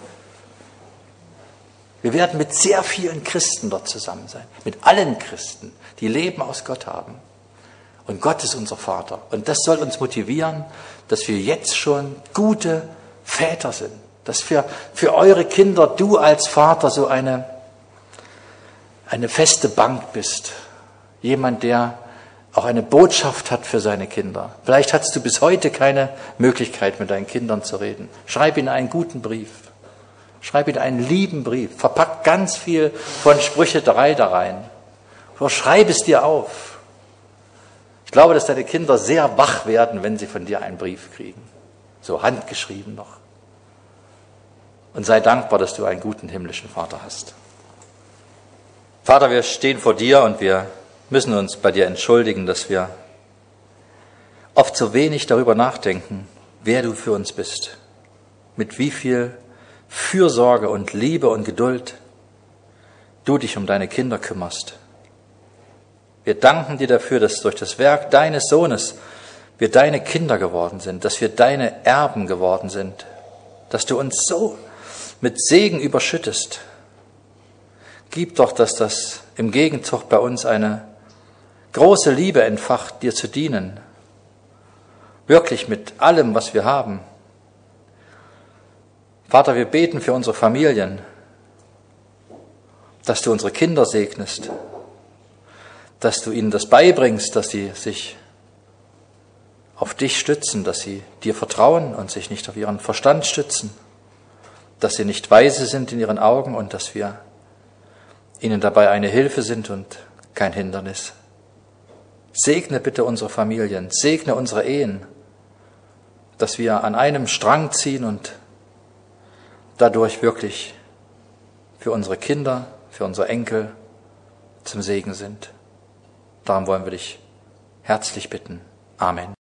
Wir werden mit sehr vielen Christen dort zusammen sein. Mit allen Christen, die Leben aus Gott haben. Und Gott ist unser Vater. Und das soll uns motivieren, dass wir jetzt schon gute Väter sind. Dass für, für eure Kinder du als Vater so eine, eine feste Bank bist. Jemand, der auch eine Botschaft hat für seine Kinder. Vielleicht hast du bis heute keine Möglichkeit, mit deinen Kindern zu reden. Schreib ihnen einen guten Brief. Schreib ihnen einen lieben Brief. Verpack ganz viel von Sprüche drei da rein. Oder schreib es dir auf. Ich glaube, dass deine Kinder sehr wach werden, wenn sie von dir einen Brief kriegen. So handgeschrieben noch. Und sei dankbar, dass du einen guten himmlischen Vater hast. Vater, wir stehen vor dir und wir müssen uns bei dir entschuldigen, dass wir oft so wenig darüber nachdenken, wer du für uns bist, mit wie viel Fürsorge und Liebe und Geduld du dich um deine Kinder kümmerst. Wir danken dir dafür, dass durch das Werk deines Sohnes wir deine Kinder geworden sind, dass wir deine Erben geworden sind, dass du uns so mit Segen überschüttest. Gib doch, dass das im Gegenzug bei uns eine große Liebe entfacht, dir zu dienen, wirklich mit allem, was wir haben. Vater, wir beten für unsere Familien, dass du unsere Kinder segnest, dass du ihnen das beibringst, dass sie sich auf dich stützen, dass sie dir vertrauen und sich nicht auf ihren Verstand stützen, dass sie nicht weise sind in ihren Augen und dass wir ihnen dabei eine Hilfe sind und kein Hindernis. Segne bitte unsere Familien, segne unsere Ehen, dass wir an einem Strang ziehen und dadurch wirklich für unsere Kinder, für unsere Enkel zum Segen sind. Darum wollen wir dich herzlich bitten. Amen.